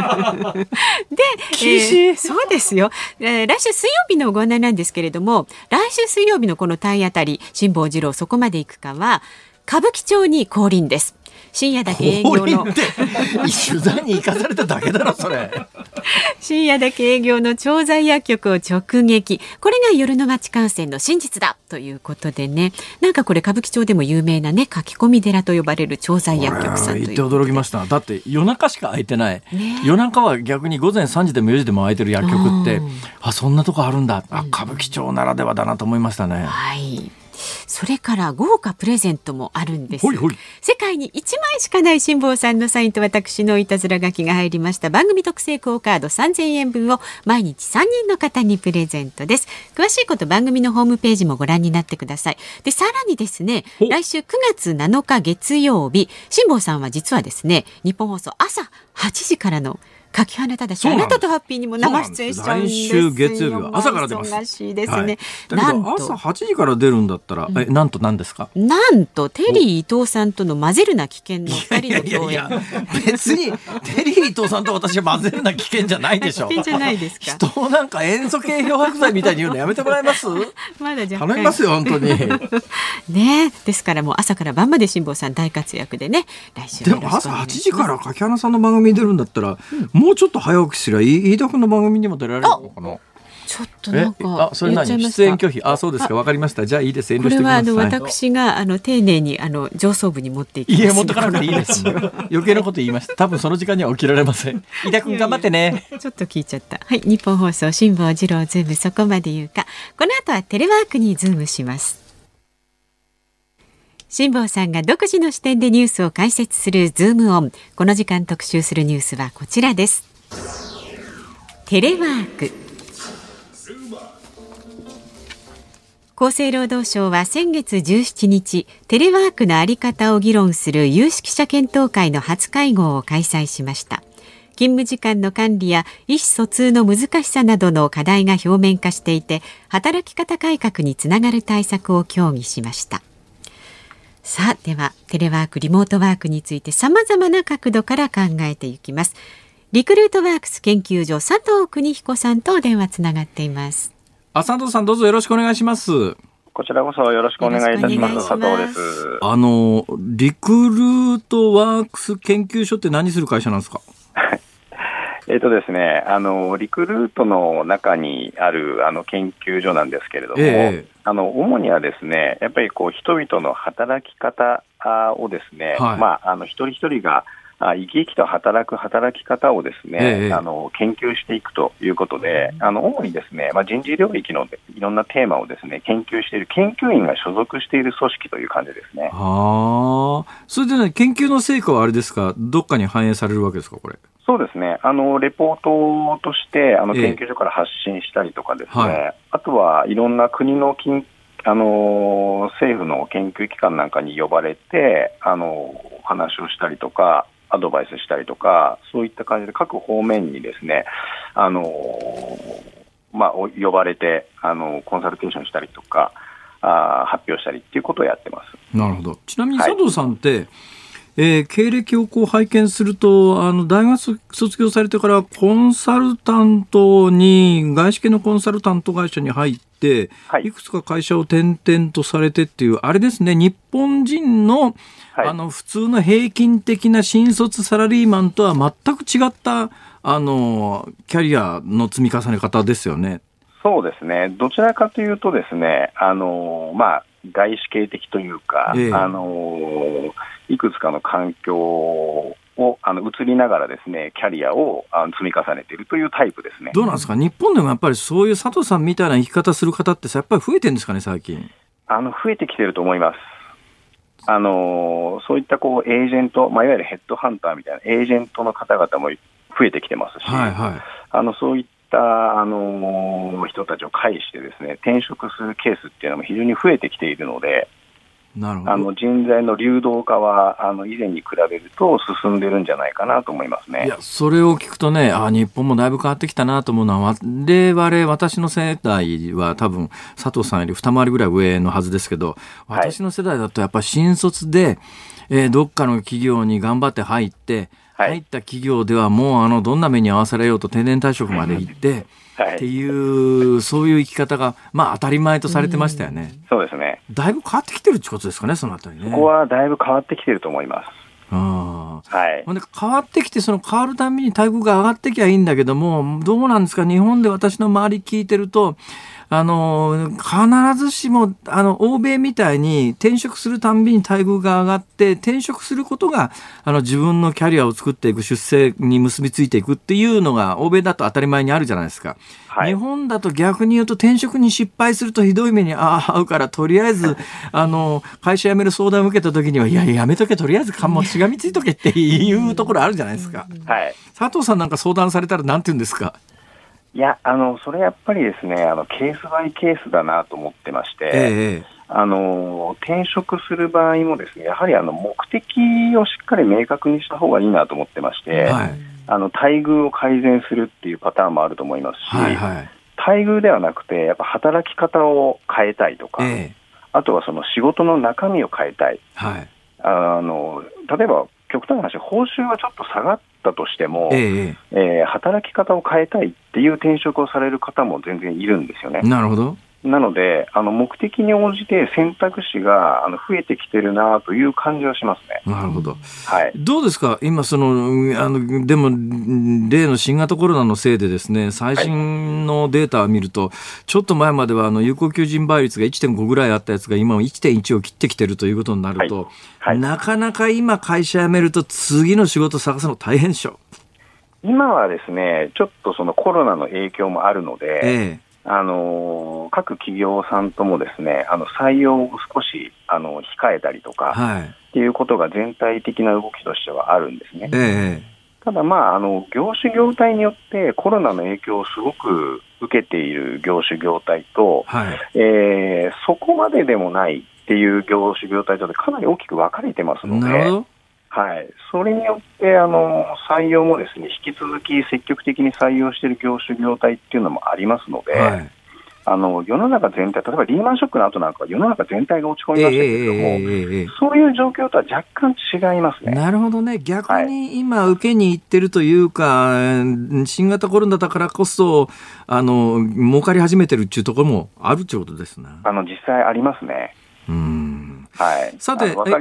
ー、そうですよ、えー、来週水曜日のご案内なんですけれども、来週水曜日のこの体当たり辛坊治郎そこまで行くかは歌舞伎町に降臨です。深夜だけ営業の取材に行かされただけだろそれ深夜だけ営業の調剤薬局を直撃、これが夜の街感染の真実だということでね、なんかこれ歌舞伎町でも有名なね書き込み寺と呼ばれる調剤薬局さんという言って驚きました。だって夜中しか空いてない、ね、夜中は逆に午前さんじでもよじでも空いてる薬局って、あそんなとこあるんだ、あ歌舞伎町ならではだなと思いましたね。 はい、それから豪華プレゼントもあるんです。ほいほい、世界にいちまいしかない辛坊さんのサインと私のいたずら書きが入りました番組特製クオカードさんぜんえんぶんを毎日さんにんの方にプレゼントです。詳しいこと番組のホームページもご覧になってください。でさらにですね、来週くがつなのか月曜日、辛坊さんは実はですね日本放送朝はちじからのかきはねただしあなたとハッピーにも生出演しちゃうんですよ。 来週月曜日は朝から出ます。 忙しいですね、はい、 だけど朝はちじから出るんだったら、うん、えなんと何ですか。 なんとテリー伊藤さんとの混ぜるな危険のふたりの共演。いやいやいや別にテリー伊藤さんと私は混ぜるな危険じゃないでしょ。 危険じゃないですか。 人をなんか塩素系漂白剤みたいに言うのやめてもらえますまだ若干頼みますよ本当にね。ですからもう朝から晩まで辛坊さん大活躍でね、来週でも朝はちじから柿花さんの番組に出るんだったら、うん、もうちょっと早起きすりゃ飯田君の番組にも出られるのかな。 ちょっとなんかあそれ何出演拒否。あそうですか、わかりました。じゃあいいです、遠慮してください。 これはあの私があの丁寧にあの上層部に持っていきます。 いや持ってかなくていいです余計なこと言いました。多分その時間には起きられません。飯田君頑張ってね。 ちょっと聞いちゃった。はい、日本放送辛坊治郎ズームそこまで言うか。この後はテレワークにズームします。辛坊さんが独自の視点でニュースを解説するズームオン。この時間特集するニュースはこちらです。テレワーク。厚生労働省は先月じゅうしちにち、テレワークの在り方を議論する有識者検討会の初会合を開催しました。勤務時間の管理や意思疎通の難しさなどの課題が表面化していて、働き方改革につながる対策を協議しました。 さあではテレワークリモートワークについて様々な角度から考えていきます。リクルートワークス研究所佐藤邦彦さんと電話つながっています。 あ、佐藤さんどうぞよろしくお願いします。 こちらこそよろしくお願いいたします。佐藤です。 あのリクルートワークス研究所って何する会社なんですか？ えっとですね、あのリクルートの中にあるあの研究所なんですけれども、ええ、あの主にはですね、やっぱりこう人々の働き方をですね、はい、まあ、あの一人一人が生き生きと働く働き方をですね、ええ、あの研究していくということで、あの主にですね、まあ、人事領域のいろんなテーマをですね研究している研究員が所属している組織という感じですね。 はあ、それでね、研究の成果はあれですか、どっかに反映されるわけですか、これ？ そうですね、あのレポートとしてあの研究所から発信したりとかですね、ええ、はい、あとはいろんな国の金あの政府の研究機関なんかに呼ばれてあの話をしたりとかアドバイスしたりとか、そういった感じで各方面にですね、あの、まあ、呼ばれてあのコンサルテーションしたりとかあ発表したりっていうことをやってます。 なるほど。ちなみに佐藤さんって、はい、えー、経歴をこう拝見すると、あの大学卒業されてからコンサルタントに外資系のコンサルタント会社に入って、はい、いくつか会社を転々とされてっていうあれですね、日本人の、はい、あの普通の平均的な新卒サラリーマンとは全く違ったあのキャリアの積み重ね方ですよね。 そうですね、どちらかというとですね、あの、まあ、外資系的というか、ええ、あのいくつかの環境をあの移りながらですね、キャリアをあの積み重ねているというタイプですね。 どうなんですか、日本でもやっぱりそういう佐藤さんみたいな生き方する方ってやっぱり増えてるんですかね、最近？ あの増えてきてると思います。あのそういったこうエージェント、まあ、いわゆるヘッドハンターみたいなエージェントの方々も増えてきてますし、はいはい、あのそういったあの人たちを介してですね、転職するケースっていうのも非常に増えてきているので、なるほど、あの人材の流動化はあの以前に比べると進んでるんじゃないかなと思いますね。 いや、それを聞くとね、あ、日本もだいぶ変わってきたなと思うのは、我々私の世代は多分佐藤さんより二回りぐらい上のはずですけど、私の世代だとやっぱり新卒で、えー、どっかの企業に頑張って入って入った企業ではもうあのどんな目に遭わされようと定年退職まで行ってはい、っていうそういう生き方が、まあ、当たり前とされてましたよね。 そうですね。 だいぶ変わってきてるってことですかね、そのあたりね。 そこはだいぶ変わってきてると思います。 あ、はい、で変わってきて、その変わるたびに待遇が上がってきゃいいんだけども、どうなんですか、日本で私の周り聞いてると、あの必ずしもあの欧米みたいに転職するたんびに待遇が上がって、転職することがあの自分のキャリアを作っていく、出世に結びついていくっていうのが欧米だと当たり前にあるじゃないですか。はい、日本だと逆に言うと、転職に失敗するとひどい目に遭うから、とりあえずあの会社辞める相談を受けた時には、いややめとけ、とりあえずもうしがみついとけっていうところあるじゃないですか。はい、佐藤さんなんか相談されたらなんて言うんですか？ いや、あのそれやっぱりですね、あのケースバイケースだなと思ってまして、ええ、あの転職する場合もですね、やはりあの目的をしっかり明確にした方がいいなと思ってまして、はい、あの待遇を改善するっていうパターンもあると思いますし、はいはい、待遇ではなくてやっぱ働き方を変えたいとか、ええ、あとはその仕事の中身を変えたい、はい、あの例えば極端な話、報酬はちょっと下がったとしても、えええー、働き方を変えたいっていう転職をされる方も全然いるんですよね。 なるほど。 なのであの目的に応じて選択肢があの増えてきてるなという感じはしますね。 なるほど、はい、どうですか今、そのあのでも例の新型コロナのせいでですね、最新のデータを見ると、はい、ちょっと前まではあの有効求人倍率が いってんご ぐらいあったやつが今は いってんいち を切ってきてるということになると、はいはい、なかなか今会社辞めると次の仕事探すの大変でしょ。 今はですね、ちょっとそのコロナの影響もあるので、ええ、あの各企業さんともですね、あの採用を少しあの控えたりとか、はい、っていうことが全体的な動きとしてはあるんですね。ええ、ただ、まあ、あの業種業態によってコロナの影響をすごく受けている業種業態と、はい、えー、そこまででもないっていう業種業態とでかなり大きく分かれてますので、なるほど、はい、それによってあの採用もですね、引き続き積極的に採用している業種業態っていうのもありますので、はい、 あの世の中全体、例えばリーマンショックの後なんかは世の中全体が落ち込みましたけれども、えーえーえー、そういう状況とは若干違いますね。 なるほどね。逆に今受けに行ってるというか、はい、新型コロナだからこそあの儲かり始めてるっていうところもあるってことですね。 あの実際ありますね。 うん、 はい、 さて、 はい、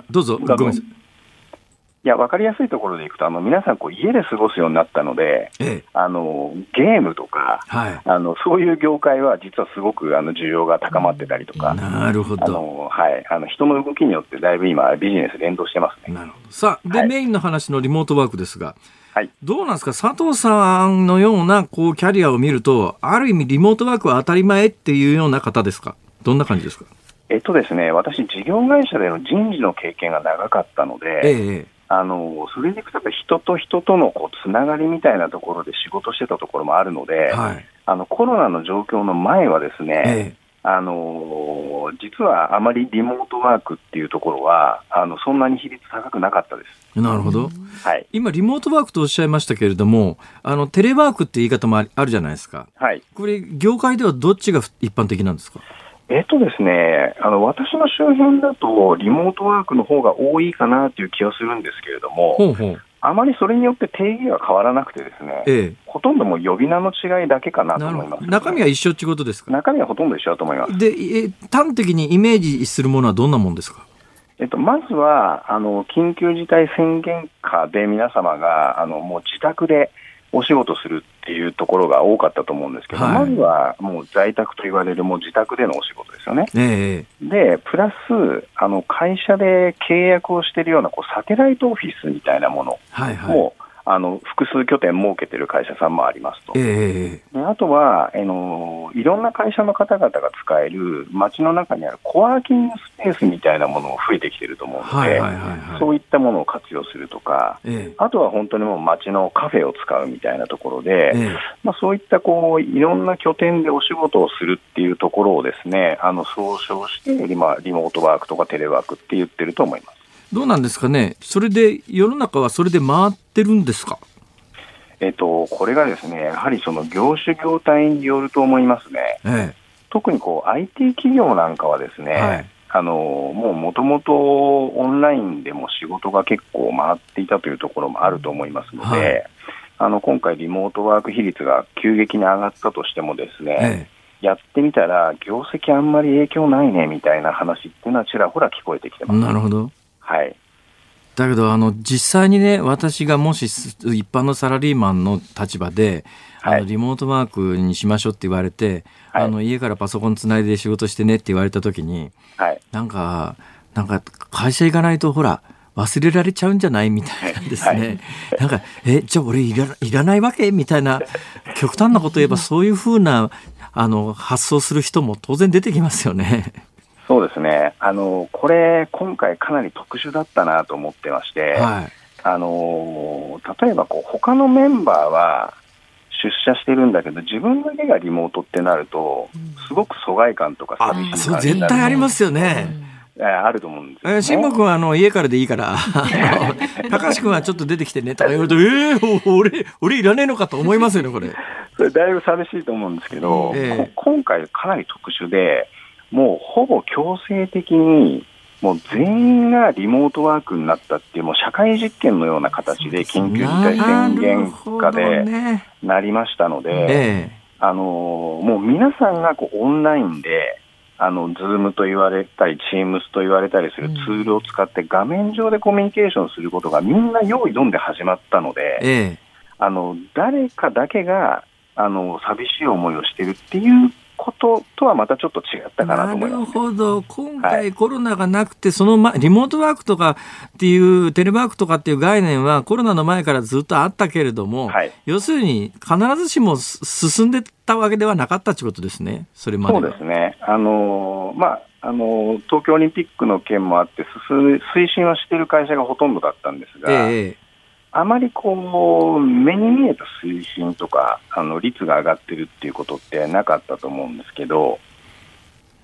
どうぞ。ごめんなさい。 いや、分かりやすいところでいくと、あの皆さんこう家で過ごすようになったので、ええ、あのゲームとか、はい、あのそういう業界は実はすごくあの需要が高まってたりとか、 なるほど、 あの、はい、あの人の動きによってだいぶ今ビジネス連動してますね。 なるほど。さあで、はい、メインの話のリモートワークですが、 はい、 どうなんですか、佐藤さんのようなこうキャリアを見ると、ある意味リモートワークは当たり前っていうような方ですか。どんな感じですか。 えっとですね、私事業会社での人事の経験が長かったので、ええ、あのそれでいくと人と人とのこうつながりみたいなところで仕事してたところもあるので、はい、あのコロナの状況の前はですね、ええ、あの実はあまりリモートワークっていうところはあのそんなに比率高くなかったです。 なるほど、 はい、 今リモートワークとおっしゃいましたけれども、あのテレワークって言い方もあるじゃないですか、 はい、 これ業界ではどっちが一般的なんですか。 えっとですね、あの私の周辺だとリモートワークの方が多いかなという気がするんですけれども、ほうほう、あまりそれによって定義が変わらなくてですね、ええ、ほとんどもう呼び名の違いだけかなと思います、ね、 中身は一緒ってことですか。 中身はほとんど一緒だと思います。 で、え端的にイメージするものはどんなものですか。 えっと、まずはあの緊急事態宣言下で皆様があのもう自宅でお仕事するっていうところが多かったと思うんですけど、はい、まずはもう在宅と言われるもう自宅でのお仕事ですよね、えー、でプラスあの会社で契約をしているようなこうサテライトオフィスみたいなものも、はいはい、あの複数拠点設けている会社さんもありますと、えー、であとはあのいろんな会社の方々が使える街の中にあるコワーキングスペースみたいなものも増えてきていると思うので、はいはいはいはい、そういったものを活用するとか、えー、あとは本当にもう街のカフェを使うみたいなところで、えーまあ、そういったこういろんな拠点でお仕事をするっていうところをですね、あの総称して今リモートワークとかテレワークって言ってると思います。 どうなんですかね。それで世の中はそれで回ってるんですか。 えっと、これがですね、やはりその業種業態によると思いますね、ええ、特にこう アイティー 企業なんかはですね、はい、あのもうもともとオンラインでも仕事が結構回っていたというところもあると思いますので、はい、あの今回リモートワーク比率が急激に上がったとしてもですね、ええ、やってみたら業績あんまり影響ないねみたいな話っていうのはちらほら聞こえてきてます。 なるほど。 はい。 だけどあの実際にね、私がもし一般のサラリーマンの立場で、はい、あのリモートワークにしましょうって言われて、はい、あの家からパソコンつないで仕事してねって言われた時に、はい、なんかなんか会社行かないとほら忘れられちゃうんじゃないみたいなですね、はい、なんかえじゃあ俺いら、いらないわけみたいな極端なこと言えばそういうふうなあの発想する人も当然出てきますよね。 そうですね、あのこれ今回かなり特殊だったなと思ってまして、はい、あの例えばこう他のメンバーは出社してるんだけど自分だけがリモートってなるとすごく疎外感とか寂しい感じになる。 絶対ありますよね。 あると思うんですよね。 辛坊君はあの家からでいいから高橋君はちょっと出てきてねとか言われるとえー、俺俺いらねえのかと思いますよね。これそれだいぶ寂しいと思うんですけど、えー、今回かなり特殊でもうほぼ強制的にもう全員がリモートワークになったっていうもう社会実験のような形で緊急事態宣言下でなりましたので、ね、あのもう皆さんがこうオンラインであの Zoom と言われたり Teams と言われたりするツールを使って画面上でコミュニケーションすることがみんな用意どんで始まったので、ええ、あの誰かだけがあの寂しい思いをしているっていうこととはまたちょっと違ったかなと思います、ね。なるほど。 今回コロナがなくて、はい、その、ま、リモートワークとかっていうテレワークとかっていう概念はコロナの前からずっとあったけれども、はい、要するに必ずしも進んでたわけではなかったということですね。それまでは。 そうですね。あのまああの東京オリンピックの件もあって推進はしている会社がほとんどだったんですが、ええ、あまりこう目に見えた推進とかあの率が上がってるっていうことってなかったと思うんですけど、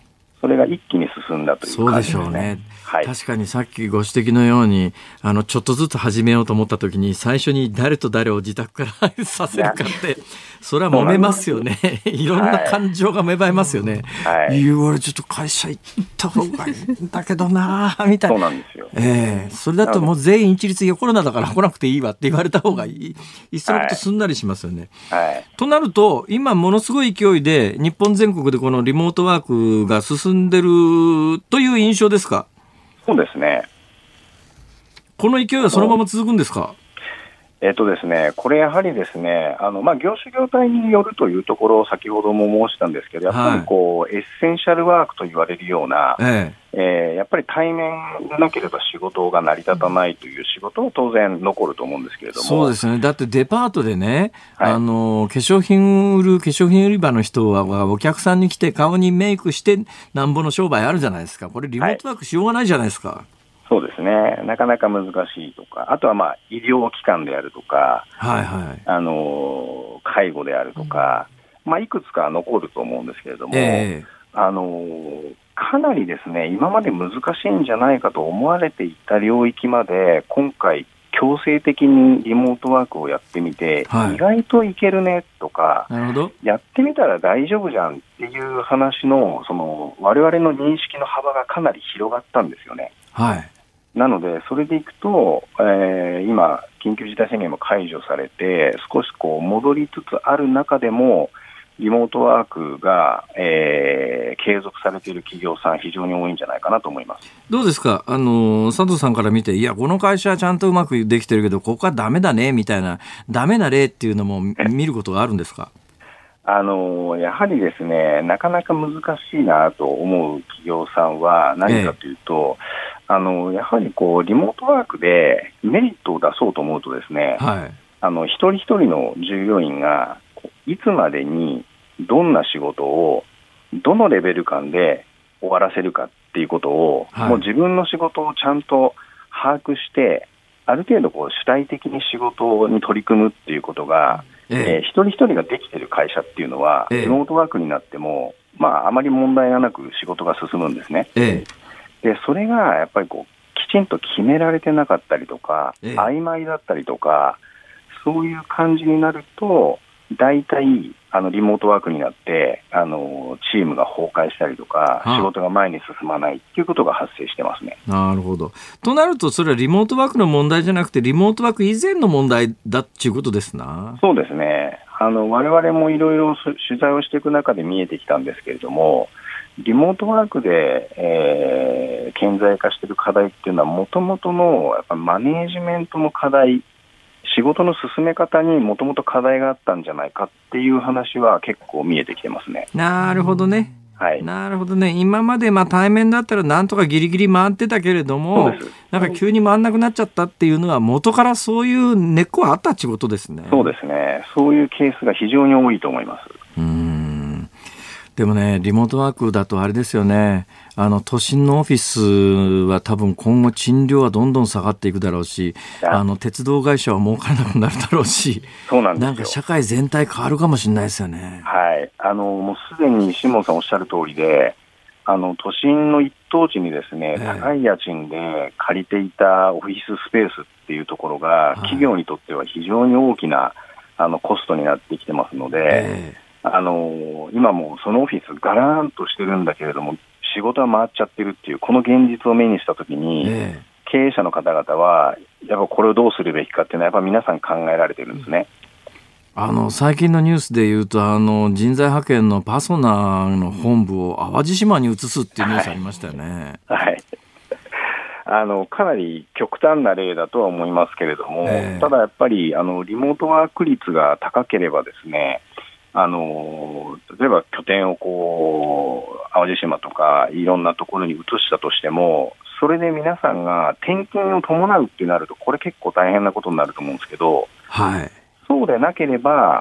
それが一気に進んだという感じですね。 そうでしょうね。 はい、 確かにさっきご指摘のようにあのちょっとずつ始めようと思った時に最初に誰と誰を自宅からさせるかってそれは揉めますよね。いろんな感情が芽生えますよね。はい、いや俺ちょっと会社行った方がいいんだけどなみたいな。 そうなんですよ。 えー、それだともう全員一律いやコロナだから来なくていいわって言われた方がいい。いっそのことすんなりしますよね。はいはい、となると今ものすごい勢いで日本全国でこのリモートワークが進んでるという印象ですか？ そうですね。 この勢いはそのまま続くんですか？ えっとですね、これやはりですね、あのまあ、業種業態によるというところを先ほども申したんですけど、やっぱりこう、はい、エッセンシャルワークと言われるような、えええー、やっぱり対面でなければ仕事が成り立たないという仕事は当然残ると思うんですけれども。 そうですね。だってデパートでね、はい、あの化粧品売る化粧品売り場の人はお客さんに来て顔にメイクしてなんぼの商売あるじゃないですか。これリモートワークしようがないじゃないですか。はい、 そうですね。なかなか難しいとか、あとはまあ医療機関であるとか、はいはい、あの介護であるとか、うん、まあいくつか残ると思うんですけれども、えー、あのかなりですね、今まで難しいんじゃないかと思われていた領域まで今回強制的にリモートワークをやってみて、はい、意外といけるねとか、なるほど、やってみたら大丈夫じゃんっていう話の、その我々の認識の幅がかなり広がったんですよね。はい、なのでそれでいくと、えー、今緊急事態宣言も解除されて少しこう戻りつつある中でもリモートワークが、えー、継続されている企業さん非常に多いんじゃないかなと思います。 どうですか、あの佐藤さんから見て、いやこの会社はちゃんとうまくできてるけどここはダメだねみたいなダメな例っていうのも見ることがあるんですか？ あのやはりですね、なかなか難しいなと思う企業さんは何かというと、えー、あのやはりこうリモートワークでメリットを出そうと思うとですね、はい、あの一人一人の従業員がいつまでにどんな仕事をどのレベル感で終わらせるかっていうことを、はい、もう自分の仕事をちゃんと把握してある程度こう主体的に仕事に取り組むっていうことが、えええー、一人一人ができている会社っていうのは、ええ、リモートワークになっても、まあ、あまり問題がなく仕事が進むんですね。ええ、でそれがやっぱりこうきちんと決められてなかったりとか、ええ、曖昧だったりとかそういう感じになると大体あのリモートワークになってあのチームが崩壊したりとか仕事が前に進まないということが発生してますね。 なるほど。となるとそれはリモートワークの問題じゃなくてリモートワーク以前の問題だっていうことですな。 そうですね。あの我々もいろいろ取材をしていく中で見えてきたんですけれども、リモートワークで、えー、顕在化している課題っていうのはもともとのやっぱマネージメントの課題、仕事の進め方にもともと課題があったんじゃないかっていう話は結構見えてきてますね。 なるほどね。はい、なるほどね。今までまあ対面だったらなんとかギリギリ回ってたけれども、なんか急に回んなくなっちゃったっていうのは元からそういう根っこはあったってことですね。 そうですね。そういうケースが非常に多いと思います。 うーん。でもね、リモートワークだとあれですよね。あの都心のオフィスは多分今後賃料はどんどん下がっていくだろうし、あの鉄道会社は儲からなくなるだろうし、 そうなんですよ。 なんか社会全体変わるかもしれないですよね。 はい。あのもうすでに石本さんおっしゃる通りで、あの都心の一等地にですね、高い家賃で借りていたオフィススペースっていうところが、企業にとっては非常に大きなあのコストになってきてますので、えーあの今もそのオフィスガラーンとしてるんだけれども仕事は回っちゃってるっていうこの現実を目にしたときに、えー、経営者の方々はやっぱこれをどうするべきかっていうのはやっぱ皆さん考えられてるんですね。 あの最近のニュースでいうとあの人材派遣のパソナの本部を淡路島に移すっていうニュースありましたよね。 はい、はい、あのかなり極端な例だとは思いますけれども、えー、ただやっぱりあのリモートワーク率が高ければですね、あの例えば拠点をこう淡路島とかいろんなところに移したとしてもそれで皆さんが転勤を伴うってなるとこれ結構大変なことになると思うんですけど、はい、そうでなければ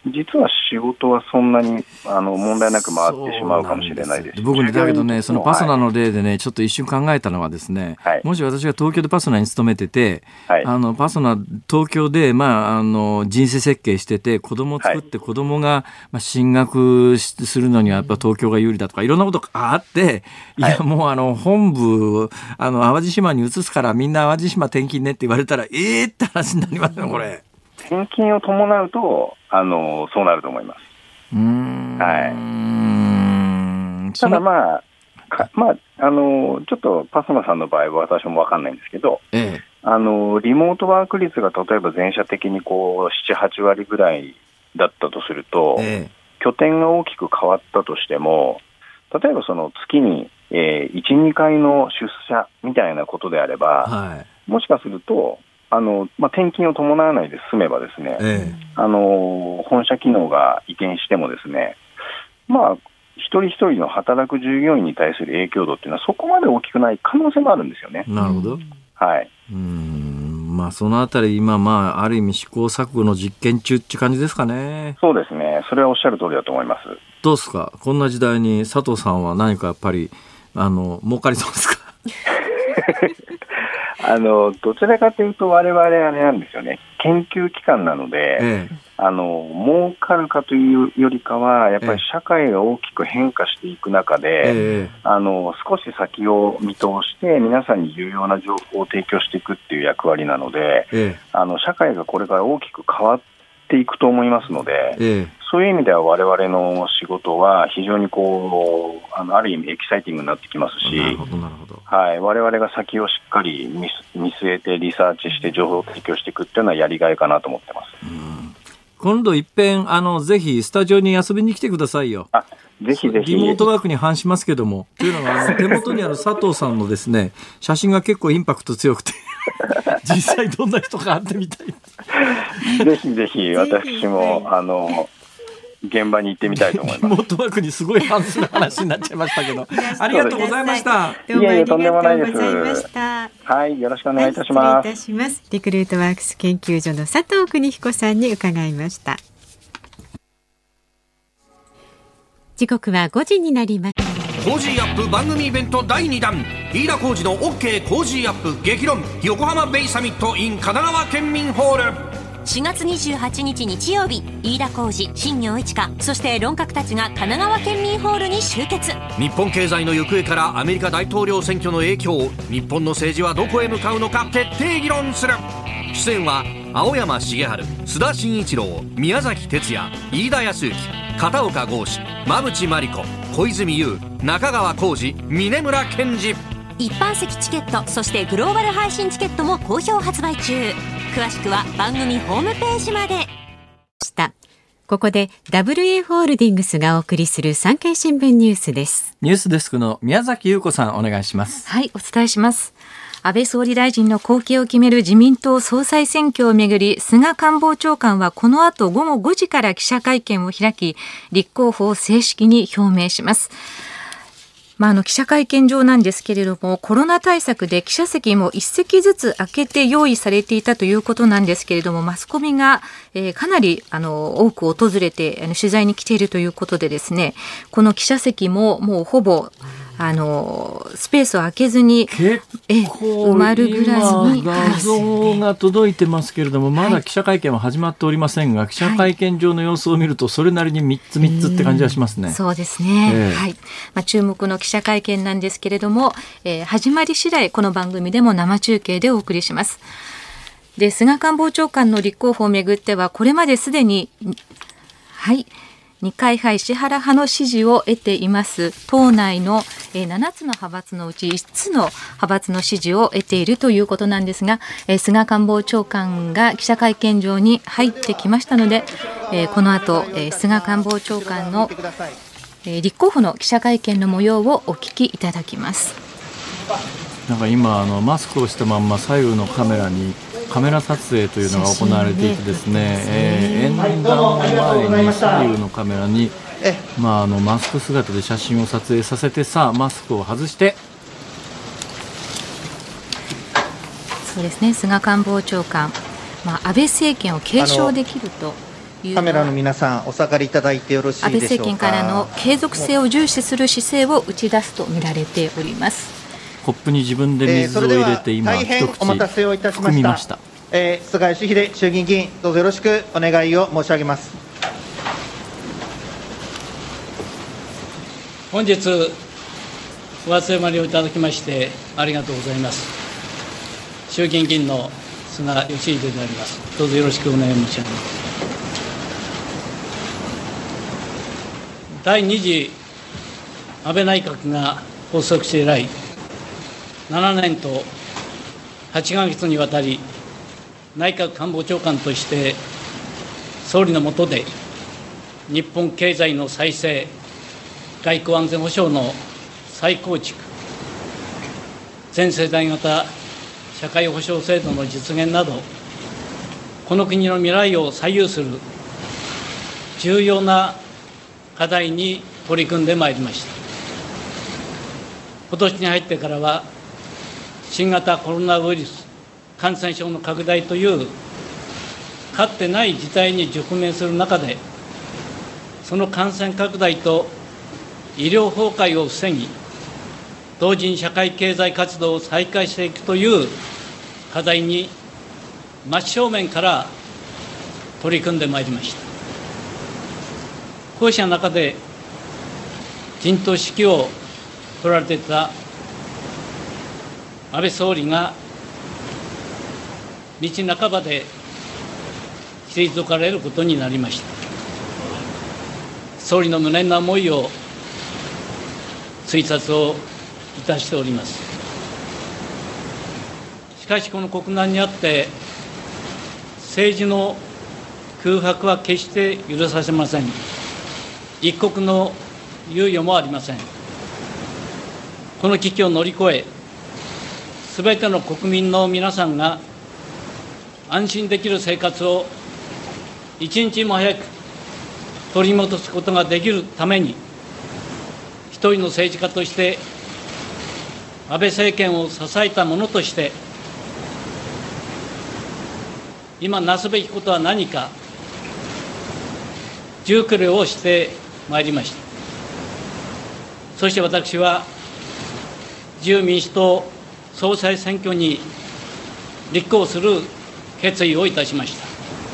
実は仕事はそんなにあの問題なく回ってしまうかもしれないです。 僕ね、だけどね、そのパソナの例でね、ちょっと一瞬考えたのはですね、はい、もし私が東京でパソナに勤めてて、はい、あのパソナ東京で、まあ、あの人生設計してて子供を作って子供が、まあ、進学するのにはやっぱ東京が有利だとかいろんなことがあって、いやもうあの本部あの淡路島に移すからみんな淡路島転勤ねって言われたらええー、って話になりますよこれ。 転勤を伴うとあのそうなると思います。 うーん、 はい、ただまあかまあ、あのちょっとパソナさんの場合は私も分かんないんですけど、ええ、あのリモートワーク率が例えば全社的にこう ななはち 割ぐらいだったとすると、ええ、拠点が大きく変わったとしても例えばその月に、えー、いち、にかいの出社みたいなことであれば、はい、もしかするとあのまあ、転勤を伴わないで済めばですね、ええ、あの本社機能が移転してもですね、まあ、一人一人の働く従業員に対する影響度っていうのはそこまで大きくない可能性もあるんですよね。 なるほど、 はい、 うーん、まあ、そのあたり今、まあ、ある意味試行錯誤の実験中って感じですかね。 そうですね、それはおっしゃる通りだと思います。 どうですか、こんな時代に佐藤さんは何かやっぱりあの儲かりそうですか？ あのどちらかというと我々あれなんですよね、研究機関なので、ええ、あの儲かるかというよりかはやっぱり社会が大きく変化していく中で、ええ、あの少し先を見通して皆さんに重要な情報を提供していくっていう役割なので、ええ、あの社会がこれから大きく変わっていくと思いますので、ええ、そういう意味では我々の仕事は非常にこう あの、ある意味エキサイティングになってきますし、 なるほどなるほど、 はい、我々が先をしっかり 見, 見据えてリサーチして情報を提供していくっていうのはやりがいかなと思ってます。 うん、今度いっぺんあのぜひスタジオに遊びに来てくださいよ。 あ、ぜひぜひ。 リモートワークに反しますけどもというのはあの手元にある佐藤さんのですね写真が結構インパクト強くて実際どんな人か会ってみたいぜひぜひ私もあの現場に行ってみたいと思います。 リモートワークにすごい反する話になっちゃいましたけどありがとうございました。 どうもありがとうございました。 はい、よろしくお願いいたします。 はい、失礼いたします。リクルートワークス研究所の佐藤邦彦さんに伺いました。時刻はごじになります。 コージーアップ番組イベントだいにだん、飯田浩司の OK コージーアップ激論横浜ベイサミット in 神奈川県民ホール。 しがつにじゅうはちにち日曜日、飯田浩司、新業一華、そして論客たちが神奈川県民ホールに集結。 日本経済の行方からアメリカ大統領選挙の影響、日本の政治はどこへ向かうのか徹底議論する。出演は青山茂春、須田慎一郎、宮崎哲也、飯田康之、片岡剛志、馬淵真理子、小泉悠、中川浩二、峯村健二。 一般席チケット、そしてグローバル配信チケットも好評発売中。詳しくは番組ホームページまで。 ここで ダブリューエー ホールディングスがお送りする産経新聞ニュースです。 ニュースデスクの宮崎優子さん、お願いします。 はい、お伝えします。安倍総理大臣の後継を決める自民党総裁選挙をめぐり、菅官房長官はこの後午後ごじから記者会見を開き、立候補を正式に表明します。まあ、あの記者会見場なんですけれども、コロナ対策で記者席も一席ずつ空けて用意されていたということなんですけれども、マスコミが、えー、かなりあの多く訪れてあの取材に来ているということでですね、この記者席ももうほぼあのスペースを空けずに結構埋まるぐらいに画像が届いてますけれども、まだ記者会見は始まっておりませんが、はい、記者会見場の様子を見るとそれなりにみっつみっつって感じがしますね。 そうですね、えーはい、まあ、注目の記者会見なんですけれども、えー、始まり次第この番組でも生中継でお送りします。で、菅官房長官の立候補をめぐってはこれまですでにはい二階派石原派の支持を得ています党内のななつの派閥のうちいつつの派閥の支持を得ているということなんですが、菅官房長官が記者会見場に入ってきましたので、この後菅官房長官の立候補の記者会見の模様をお聞きいただきます。 なんか今あのマスクをしたまんま左右のカメラにカメラ撮影というのが行われていてですね、えー、演談の前に左右のカメラに、まあ、あのマスク姿で写真を撮影させて、さあマスクを外して、 そうですね、菅官房長官、まあ、安倍政権を継承できるというカメラの皆さんお下がりいただいてよろしいでしょうか。 安倍政権からの継続性を重視する姿勢を打ち出すと見られております。 コップに自分で水を入れて今一口お待たせをいたしました。 含みました。 えー、菅義偉衆議院議員、どうぞよろしくお願いを申し上げます。 本日お集まりをいただきましてありがとうございます。衆議院議員の菅義偉であります。どうぞよろしくお願い申し上げます。第二次安倍内閣が発足して以来ななねんとはちかげつにわたり内閣官房長官として総理の下で日本経済の再生、外交安全保障の再構築、全世代型社会保障制度の実現など、この国の未来を左右する重要な課題に取り組んでまいりました。今年に入ってからは、新型コロナウイルス感染症の拡大というかつてない事態に直面する中で、その感染拡大と医療崩壊を防ぎ、同時に社会経済活動を再開していくという課題に真正面から取り組んでまいりました。こうした中で陣頭指揮を取られていた安倍総理が道半ばで退かれることになりました。総理の無念な思いを推察をいたしております。しかしこの国難にあって政治の空白は決して許させません。一刻の猶予もありません。この危機を乗り越え、すべての国民の皆さんが安心できる生活を一日も早く取り戻すことができるために、一人の政治家として安倍政権を支えた者として、今なすべきことは何か熟慮をしてまいりました。そして私は自由民主党総裁選挙に立候補する決意をいたしました。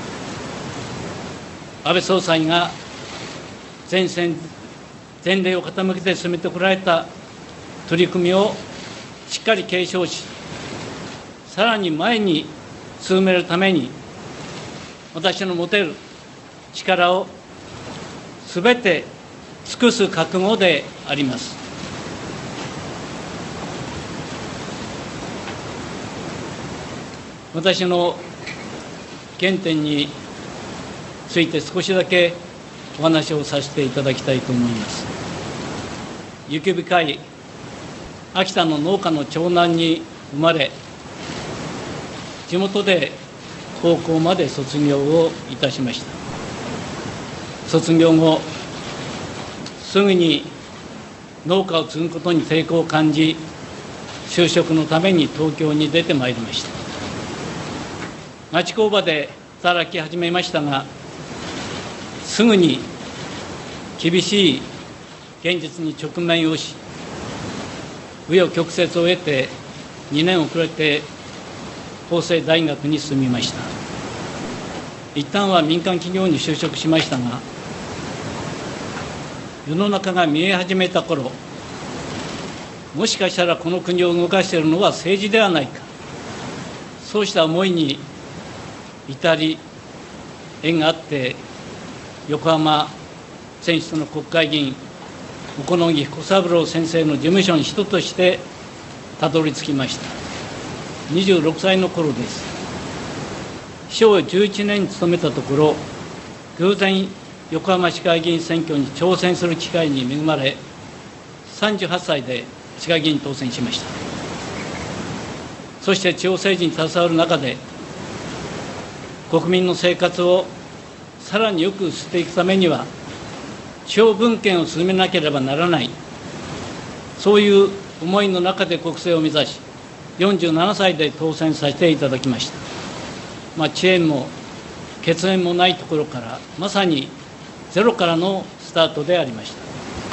安倍総裁が前線前例を傾けて進めてこられた取り組みをしっかり継承し、さらに前に進めるために、私の持てる力をすべて尽くす覚悟であります。私の原点について少しだけお話をさせていただきたいと思います。雪深い秋田の農家の長男に生まれ、地元で高校まで卒業をいたしました。卒業後、すぐに農家を継ぐことに抵抗を感じ、就職のために東京に出てまいりました。町工場で働き始めましたが、すぐに厳しい現実に直面をし、紆余曲折を得てにねん遅れて法政大学に進みました。一旦は民間企業に就職しましたが、世の中が見え始めた頃、もしかしたらこの国を動かしているのは政治ではないか、そうした思いに至り、縁があって横浜選出の国会議員小此木彦三郎先生の事務所に人としてたどり着きました。にじゅうろくさいの頃です。秘書をじゅういちねん務めたところ、偶然横浜市会議員選挙に挑戦する機会に恵まれ、さんじゅうはっさいで市会議員に当選しました。そして地方政治に携わる中で、国民の生活をさらによくしていくためには、地方分権を進めなければならない、そういう思いの中で国政を目指し、よんじゅうななさいで当選させていただきました。まあ、遅延も血縁もないところからまさにゼロからのスタートでありました。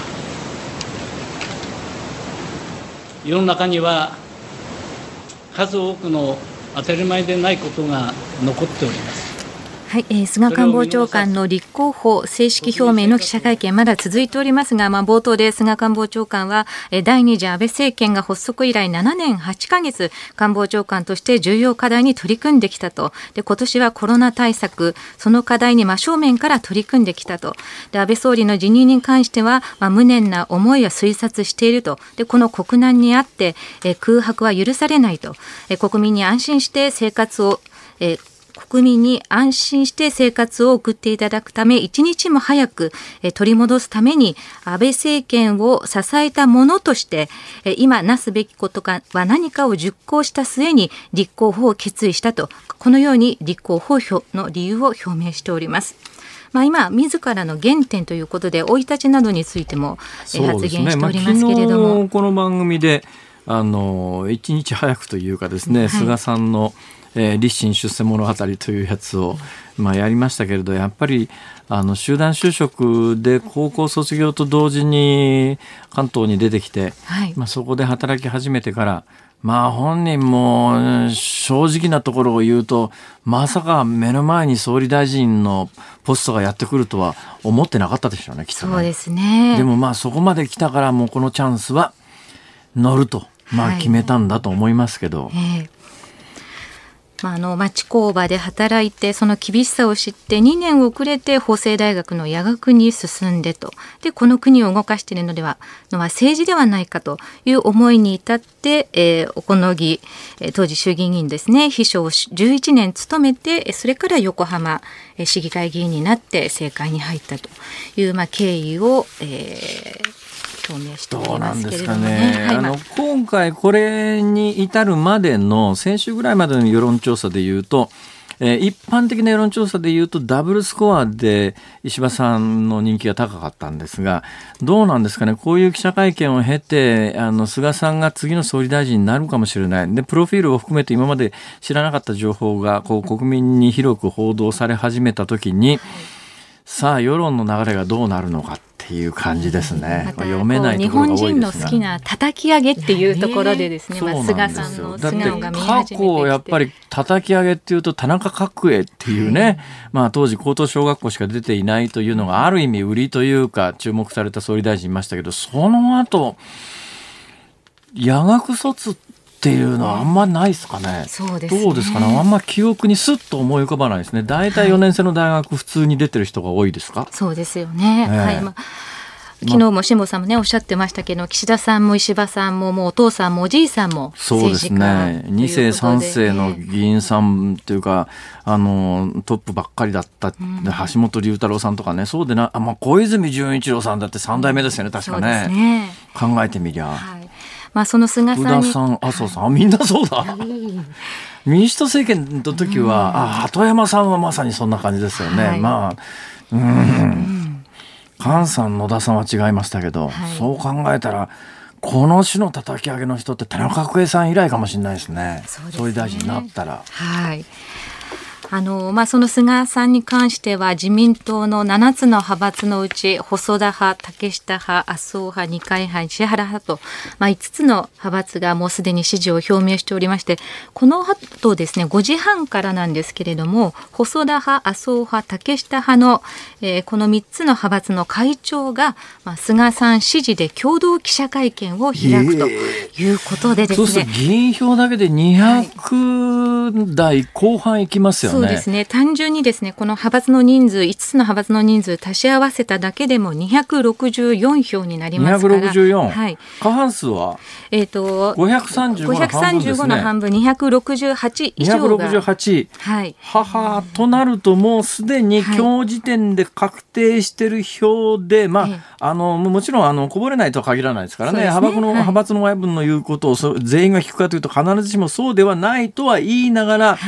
世の中には数多くの当たり前でないことが残っております。 はい、えー、菅官房長官の立候補正式表明の記者会見まだ続いておりますが、まあ、冒頭で菅官房長官は、えー、第二次安倍政権が発足以来ななねんはちかげつ官房長官として重要課題に取り組んできたと。で、今年はコロナ対策、その課題に真正面から取り組んできたと。で、安倍総理の辞任に関しては、まあ、無念な思いは推察していると。で、この国難にあって、えー、空白は許されないと。えー、国民に安心して生活を、えー国民に安心して生活を送っていただくため、一日も早く取り戻すために安倍政権を支えたものとして今なすべきことは何かを熟考した末に立候補を決意したと、このように立候補の理由を表明しております。まあ、今自らの原点ということで生い立ちなどについても発言しておりますけれども、 まあ、昨日この番組であの一日早くというかですね、はい、菅さんのえー、立身出世物語というやつを、まあ、やりましたけれど、やっぱりあの集団就職で高校卒業と同時に関東に出てきて、はい、まあ、そこで働き始めてから、まあ、本人も正直なところを言うと、まさか目の前に総理大臣のポストがやってくるとは思ってなかったでしょうね、きっとね。 そうですね。 でもまあそこまで来たから、もうこのチャンスは乗ると、まあ、決めたんだと思いますけど、はい、えーまあ、あの町工場で働いてその厳しさを知ってにねん遅れて法政大学の夜学に進んでと、でこの国を動かしているのではのは政治ではないかという思いに至って、えー、小此木、えー、当時衆議院議員ですね、秘書をじゅういちねん務めて、それから横浜市議会議員になって政界に入ったという、まあ、経緯を、えー表明しておりますけれどもね。 どうなんですかね。はい、あの今回これに至るまでの先週ぐらいまでの世論調査でいうと、えー、一般的な世論調査でいうとダブルスコアで石破さんの人気が高かったんですが、どうなんですかね。こういう記者会見を経て、あの菅さんが次の総理大臣になるかもしれない。でプロフィールを含めて今まで知らなかった情報がこう国民に広く報道され始めたときに、さあ世論の流れがどうなるのかっていう感じですね。ま、読めないところが多いですが、 日本人の好きな叩き上げっていうところでですね、まあ、菅さんの素顔が見え始めてきて、 だって過去やっぱり叩き上げっていうと田中角栄っていうね、はい、まあ、当時高等小学校しか出ていないというのがある意味売りというか注目された総理大臣いましたけど、その後夜学卒っていうのはあんまないですかね。 そうですね。 どうですかね。あんま記憶にスッと思い浮かばないですね。だいたいよねん生の大学普通に出てる人が多いですか。はい、 そうですよね。えー、はい。まあ昨日も辛坊さんもねおっしゃってましたけど、岸田さんも石破さんももうお父さんもおじいさんも政治家ということで、そうですね。に世さん世の議員さんというか、あのトップばっかりだった、うん、 橋本龍太郎さんとかね、そうでな、あ、まあ、小泉純一郎さんだってさん代目ですよね、確かね。そうですね。考えてみりゃ。はい、 まあ、その菅さんに、 福田さん、麻生さん、みんなそうだ。民主党政権の時は、うん、あ、鳩山さんはまさにそんな感じですよね。はい、まあ、うん。うん菅さん野田さんは違いましたけど、はい、そう考えたらこの種の叩き上げの人って田中角栄さん以来かもしれないですね。そうですね。総理大臣になったら。 はい。あのまあ、その菅さんに関しては自民党のななつの派閥のうち細田派、竹下派、麻生派、二階派、石原派と、まあ、いつつの派閥がもうすでに支持を表明しておりまして、この後ですねごじはんからなんですけれども、細田派、麻生派、竹下派の、えー、このみっつの派閥の会長が、まあ、菅さん支持で共同記者会見を開くということでですね、 そうすると議員票だけでにひゃく代後半いきますよね。 そうですね。単純にですね、この派閥の人数、いつつの派閥の人数足し合わせただけでもにひゃくろくじゅうよん票になりますから。 にひゃくろくじゅうよん、 はい、 過半数は、 えー、とごひゃくさんじゅうごの半分ですね。ごひゃくさんじゅうごの半分、 にひゃくろくじゅうはち以上が。にひゃくろくじゅうはち、はい、 母となるともうすでに今日時点で確定してる票で、まあ、ええ、あのもちろんあのこぼれないとは限らないですからね。派閥の、はい、派閥の親分の言うことを全員が聞くかというと必ずしもそうではないとは言いながら、はい、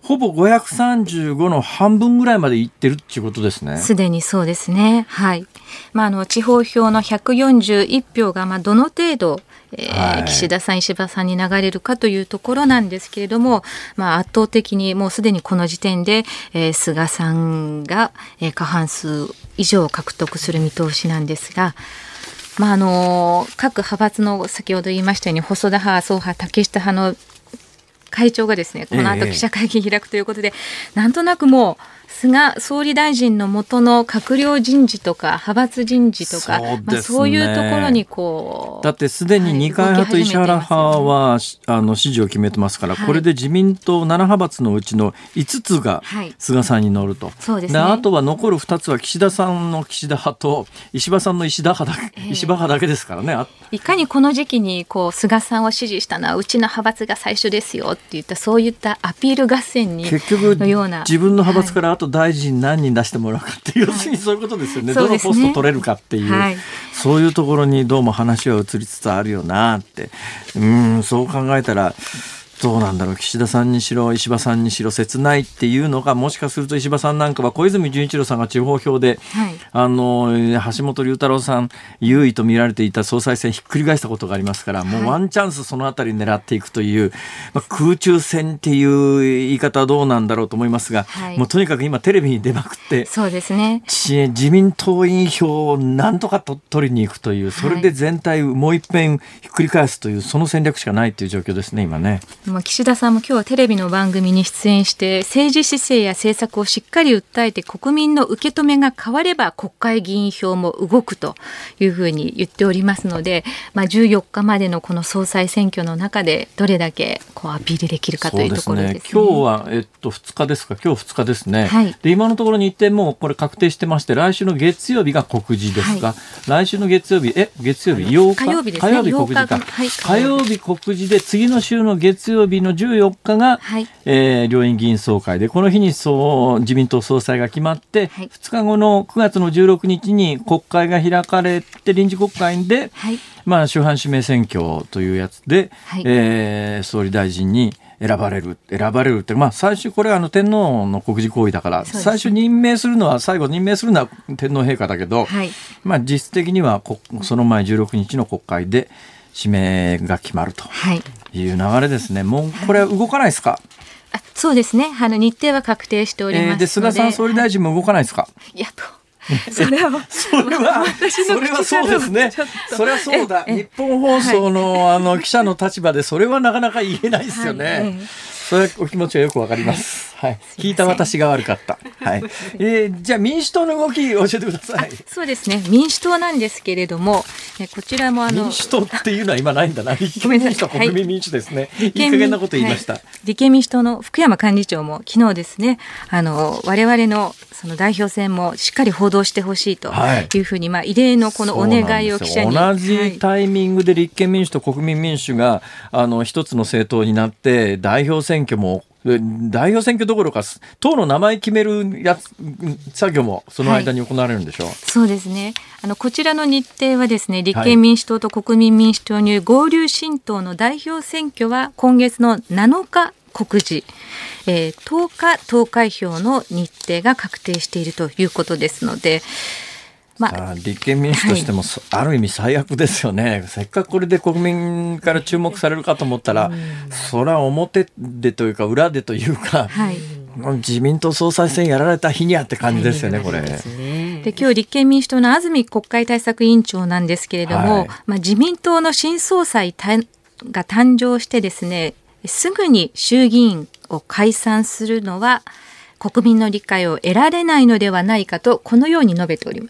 ほぼごひゃくさんじゅうごの半分ぐらいまでいってるっていうことですね。 すでにそうですね。はい。まあ、あの地方票のひゃくよんじゅういちひょうがまあどの程度、えーはい、岸田さん石破さんに流れるかというところなんですけれども、まあ、圧倒的にもうすでにこの時点で、えー、菅さんが、えー、過半数以上獲得する見通しなんですが、まあ、あの各派閥の先ほど言いましたように細田派、麻生派、竹下派の会長がですねこの後記者会見開くということで、ええ、なんとなくもう菅総理大臣の下の閣僚人事とか派閥人事とか、 そうですね、まあ、そういうところにこうだってすでに二階派と石原派は、はい、あの支持を決めてますから、はい、これで自民党なな派閥のうちのいつつが菅さんに乗ると、はい、そうですね、であとは残るふたつは岸田さんの岸田派と石破さんの石田派だけ、えー、石破派だけですからね。 いかにこの時期にこう菅さんを支持したのはうちの派閥が最初ですよっていったそういったアピール合戦に結局のような自分の派閥からあと大臣何人出してもらうかっていう、はい、要するにそういうことですよね。どのポスト取れるかっていう、はい、そういうところにどうも話は移りつつあるよなって、うん、そう考えたらどうなんだろう、岸田さんにしろ石破さんにしろ切ないっていうのが、もしかすると石破さんなんかは小泉純一郎さんが地方票で、はい、あの橋本龍太郎さん優位と見られていた総裁選ひっくり返したことがありますから、はい、もうワンチャンスそのあたり狙っていくという、まあ、空中戦っていう言い方はどうなんだろうと思いますが、はい、もうとにかく今テレビに出まくってそうですね、 自民党員票をなんとかと取りに行くという、それで全体をもう一遍ひっくり返すという、その戦略しかないという状況ですね今ね。 岸田さんも今日はテレビの番組に出演して政治姿勢や政策をしっかり訴えて国民の受け止めが変われば国会議員票も動くというふうに言っておりますので、まあ、じゅうよっかまでのこの総裁選挙の中でどれだけこうアピールできるかというところですね。 そうですね、今日は、えっと、ふつかですか、今日ふつかですね、はい、で今のところ日程もこれ確定してまして、来週の月曜日が告示ですが、はい、来週の月曜日え月曜日ようか火曜日ですね、 火曜日告示か、はい、火曜日告示で次の週の月曜日のじゅうよっかが、はい、えー、両院議員総会で、この日にそう自民党総裁が決まって、はい、ふつかごのくがつのじゅうろくにちに国会が開かれて臨時国会で、はい、まあ、主犯指名選挙というやつで、はい、えー、総理大臣に選ばれる選ばれるって、まあ、最初これはあの天皇の国事行為だから、最初任命するのは最後任命するのは天皇陛下だけど、はい、まあ、実質的にはその前じゅうろくにちの国会で指名が決まるという流れですね。もうこれは動かないですか？ あ、そうですね、あの日程は確定しておりますので、えー、で菅さん総理大臣も動かないですか？ いやとそれはそれはそれはそうですね。それはそうだ。日本放送の、はい、あの記者の立場でそれはなかなか言えないですよね。はい、それはお気持ちはよくわかります。はい、聞いた私が悪かった。はい。えー、じゃあ民主党の動き教えてください。 そうですね。民主党なんですけれども、えこちらもあの民主党っていうのは今ないんだな。立憲民主党、国民民主ですね。はい、いい加減なこと言いました。はい、 立憲民主党の福山幹事長も昨日ですね、あの我々のその代表選もしっかり報道してほしいというふうに、はい、まあ異例のこのお願いを記者に、 同じタイミングで立憲民主と国民民主があの一つの政党になって代表選挙も代表選挙どころか党の名前決めるやつ作業もその間に行われるんでしょう。はい、 そうですね。あのこちらの日程はですね、立憲民主党と国民民主党による合流新党の代表選挙は今月のなのか告示、えー、とおか投開票の日程が確定しているということですので、 まあ、立憲民主としても、はい、ある意味最悪ですよね。せっかくこれで国民から注目されるかと思ったら、それは表でというか裏でというか、はい、自民党総裁選やられた日にゃって感じですよね、これ。 で今日立憲民主党の安住国会対策委員長なんですけれども、はい、まあ、自民党の新総裁が誕生してですね、すぐに衆議院を解散するのは国民の理解を得られないのではないかとこのように述べております。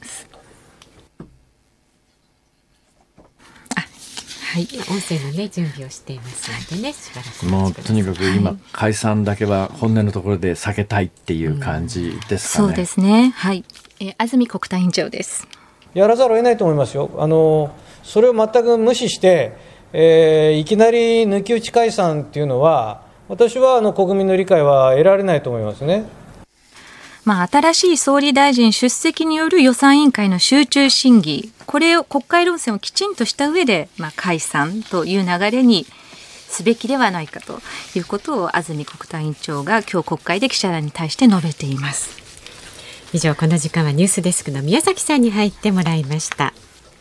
はい、音声の、ね、準備をしていますのでね、しばらくもうとにかく今、はい、解散だけは本音のところで避けたいっていう感じですかね。 うん、そうですね、はい、えー、安住国対委員長です。 やらざるを得ないと思いますよ。あのそれを全く無視して、えー、いきなり抜き打ち解散っていうのは、私はあの国民の理解は得られないと思いますね。 まあ、新しい総理大臣出席による予算委員会の集中審議、これを国会論戦をきちんとした上で、まあ、解散という流れにすべきではないかということを安住国対委員長が今日国会で記者団に対して述べています。 以上、この時間はニュースデスクの宮崎さんに入ってもらいました。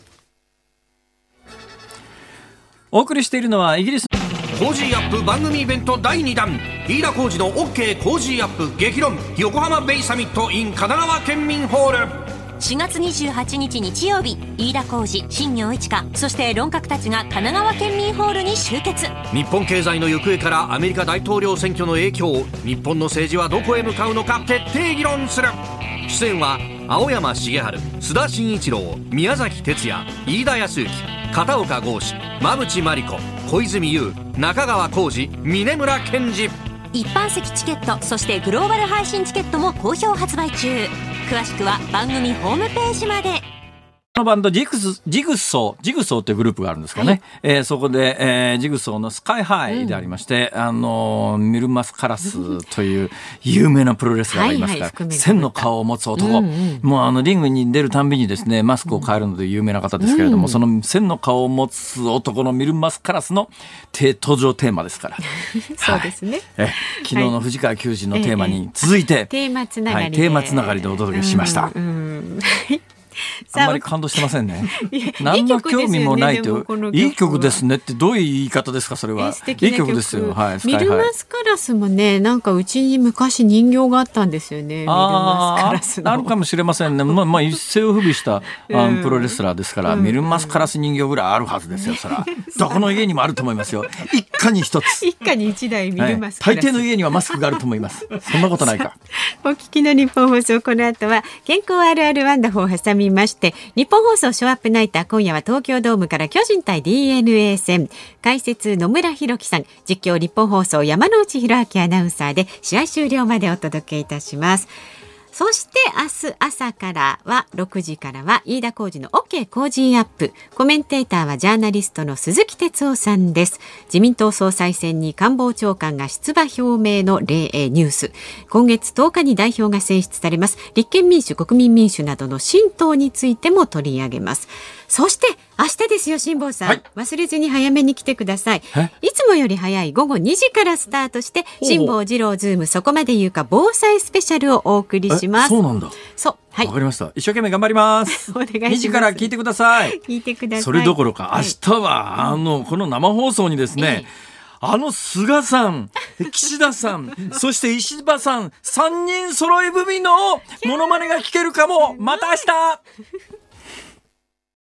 お送りしているのはイギリスコージーアップ番組イベントだいにだん、飯田浩司の OK コージーアップ激論横浜ベイサミット in 神奈川県民ホール。 しがつにじゅうはちにち日曜日、飯田浩司、新業一華、そして論客たちが神奈川県民ホールに集結。 日本経済の行方からアメリカ大統領選挙の影響、日本の政治はどこへ向かうのか徹底議論する。出演は青山茂春、須田慎一郎、宮崎哲也、飯田康之、片岡剛志、馬淵真理子、小泉悠、中川浩二、峯村健二。 一般席チケット、そしてグローバル配信チケットも好評発売中。詳しくは番組ホームページまで。 このバンドジグス、ジグソー、ジグソーっていうグループがあるんですかね。はい、えー、そこで、えー、ジグソーのスカイハイでありまして、うん、あの、ミルマスカラスという有名なプロレスラーがいますから、はいはい、千の顔を持つ男。うんうん、もうあの、リングに出るたんびにですね、マスクを変えるので有名な方ですけれども、うん、その千の顔を持つ男のミルマスカラスの登場テーマですから。 そうですね。 はい、え昨日の藤川球児のテーマに続いて、はい、 テーマつながりで、 はい、テーマつながりでお届けしました。 うんうんあんまり感動してませんね。何の興味もないといい曲ですねってどういう言い方ですかそれは。いい曲ですよ。はい。 ミルマスカラスもね、なんかうちに昔人形があったんですよね。ミルマスカラスの。 あるかもしれませんね。まあまあ一世を風靡したあのプロレスラーですから、うん、ミルマスカラス人形ぐらいあるはずですよ。そらどこの家にもあると思いますよ。一家に一つ。 一家に一台ミルマスカラス。 はい、大抵の家にはマスクがあると思います。そんなことないか。 お聞きの日本放送、この後は健康あるあるワンダホーを挟みまして。日本放送ショーアップナイター、今夜は東京ドームから巨人対 ディーエヌエー 戦、解説野村弘樹さん、実況日本放送山内弘明アナウンサーで試合終了までお届けいたします。そして明日朝からはろくじからは飯田浩司の OK コージーアップ。コメンテーターはジャーナリストの鈴木哲夫さんです。自民党総裁選に官房長官が出馬表明の例ニュース。今月とおかに代表が選出されます立憲民主、国民民主などの新党についても取り上げます。そして明日ですよ、辛坊さん、はい、忘れずに早めに来てください。いつもより早いごごにじからスタートして辛坊治郎ズームそこまで言うか防災スペシャルをお送りします。 そうなんだ。 そう、はい、 わかりました。一生懸命頑張ります。 お願いします。 にじから聞いてください。 聞いてください。 それどころか明日はあのこの生放送にですね、ええあの菅さん、岸田さん、そして石破さん、さんにん揃い踏みのモノマネが聞けるかも。また明日。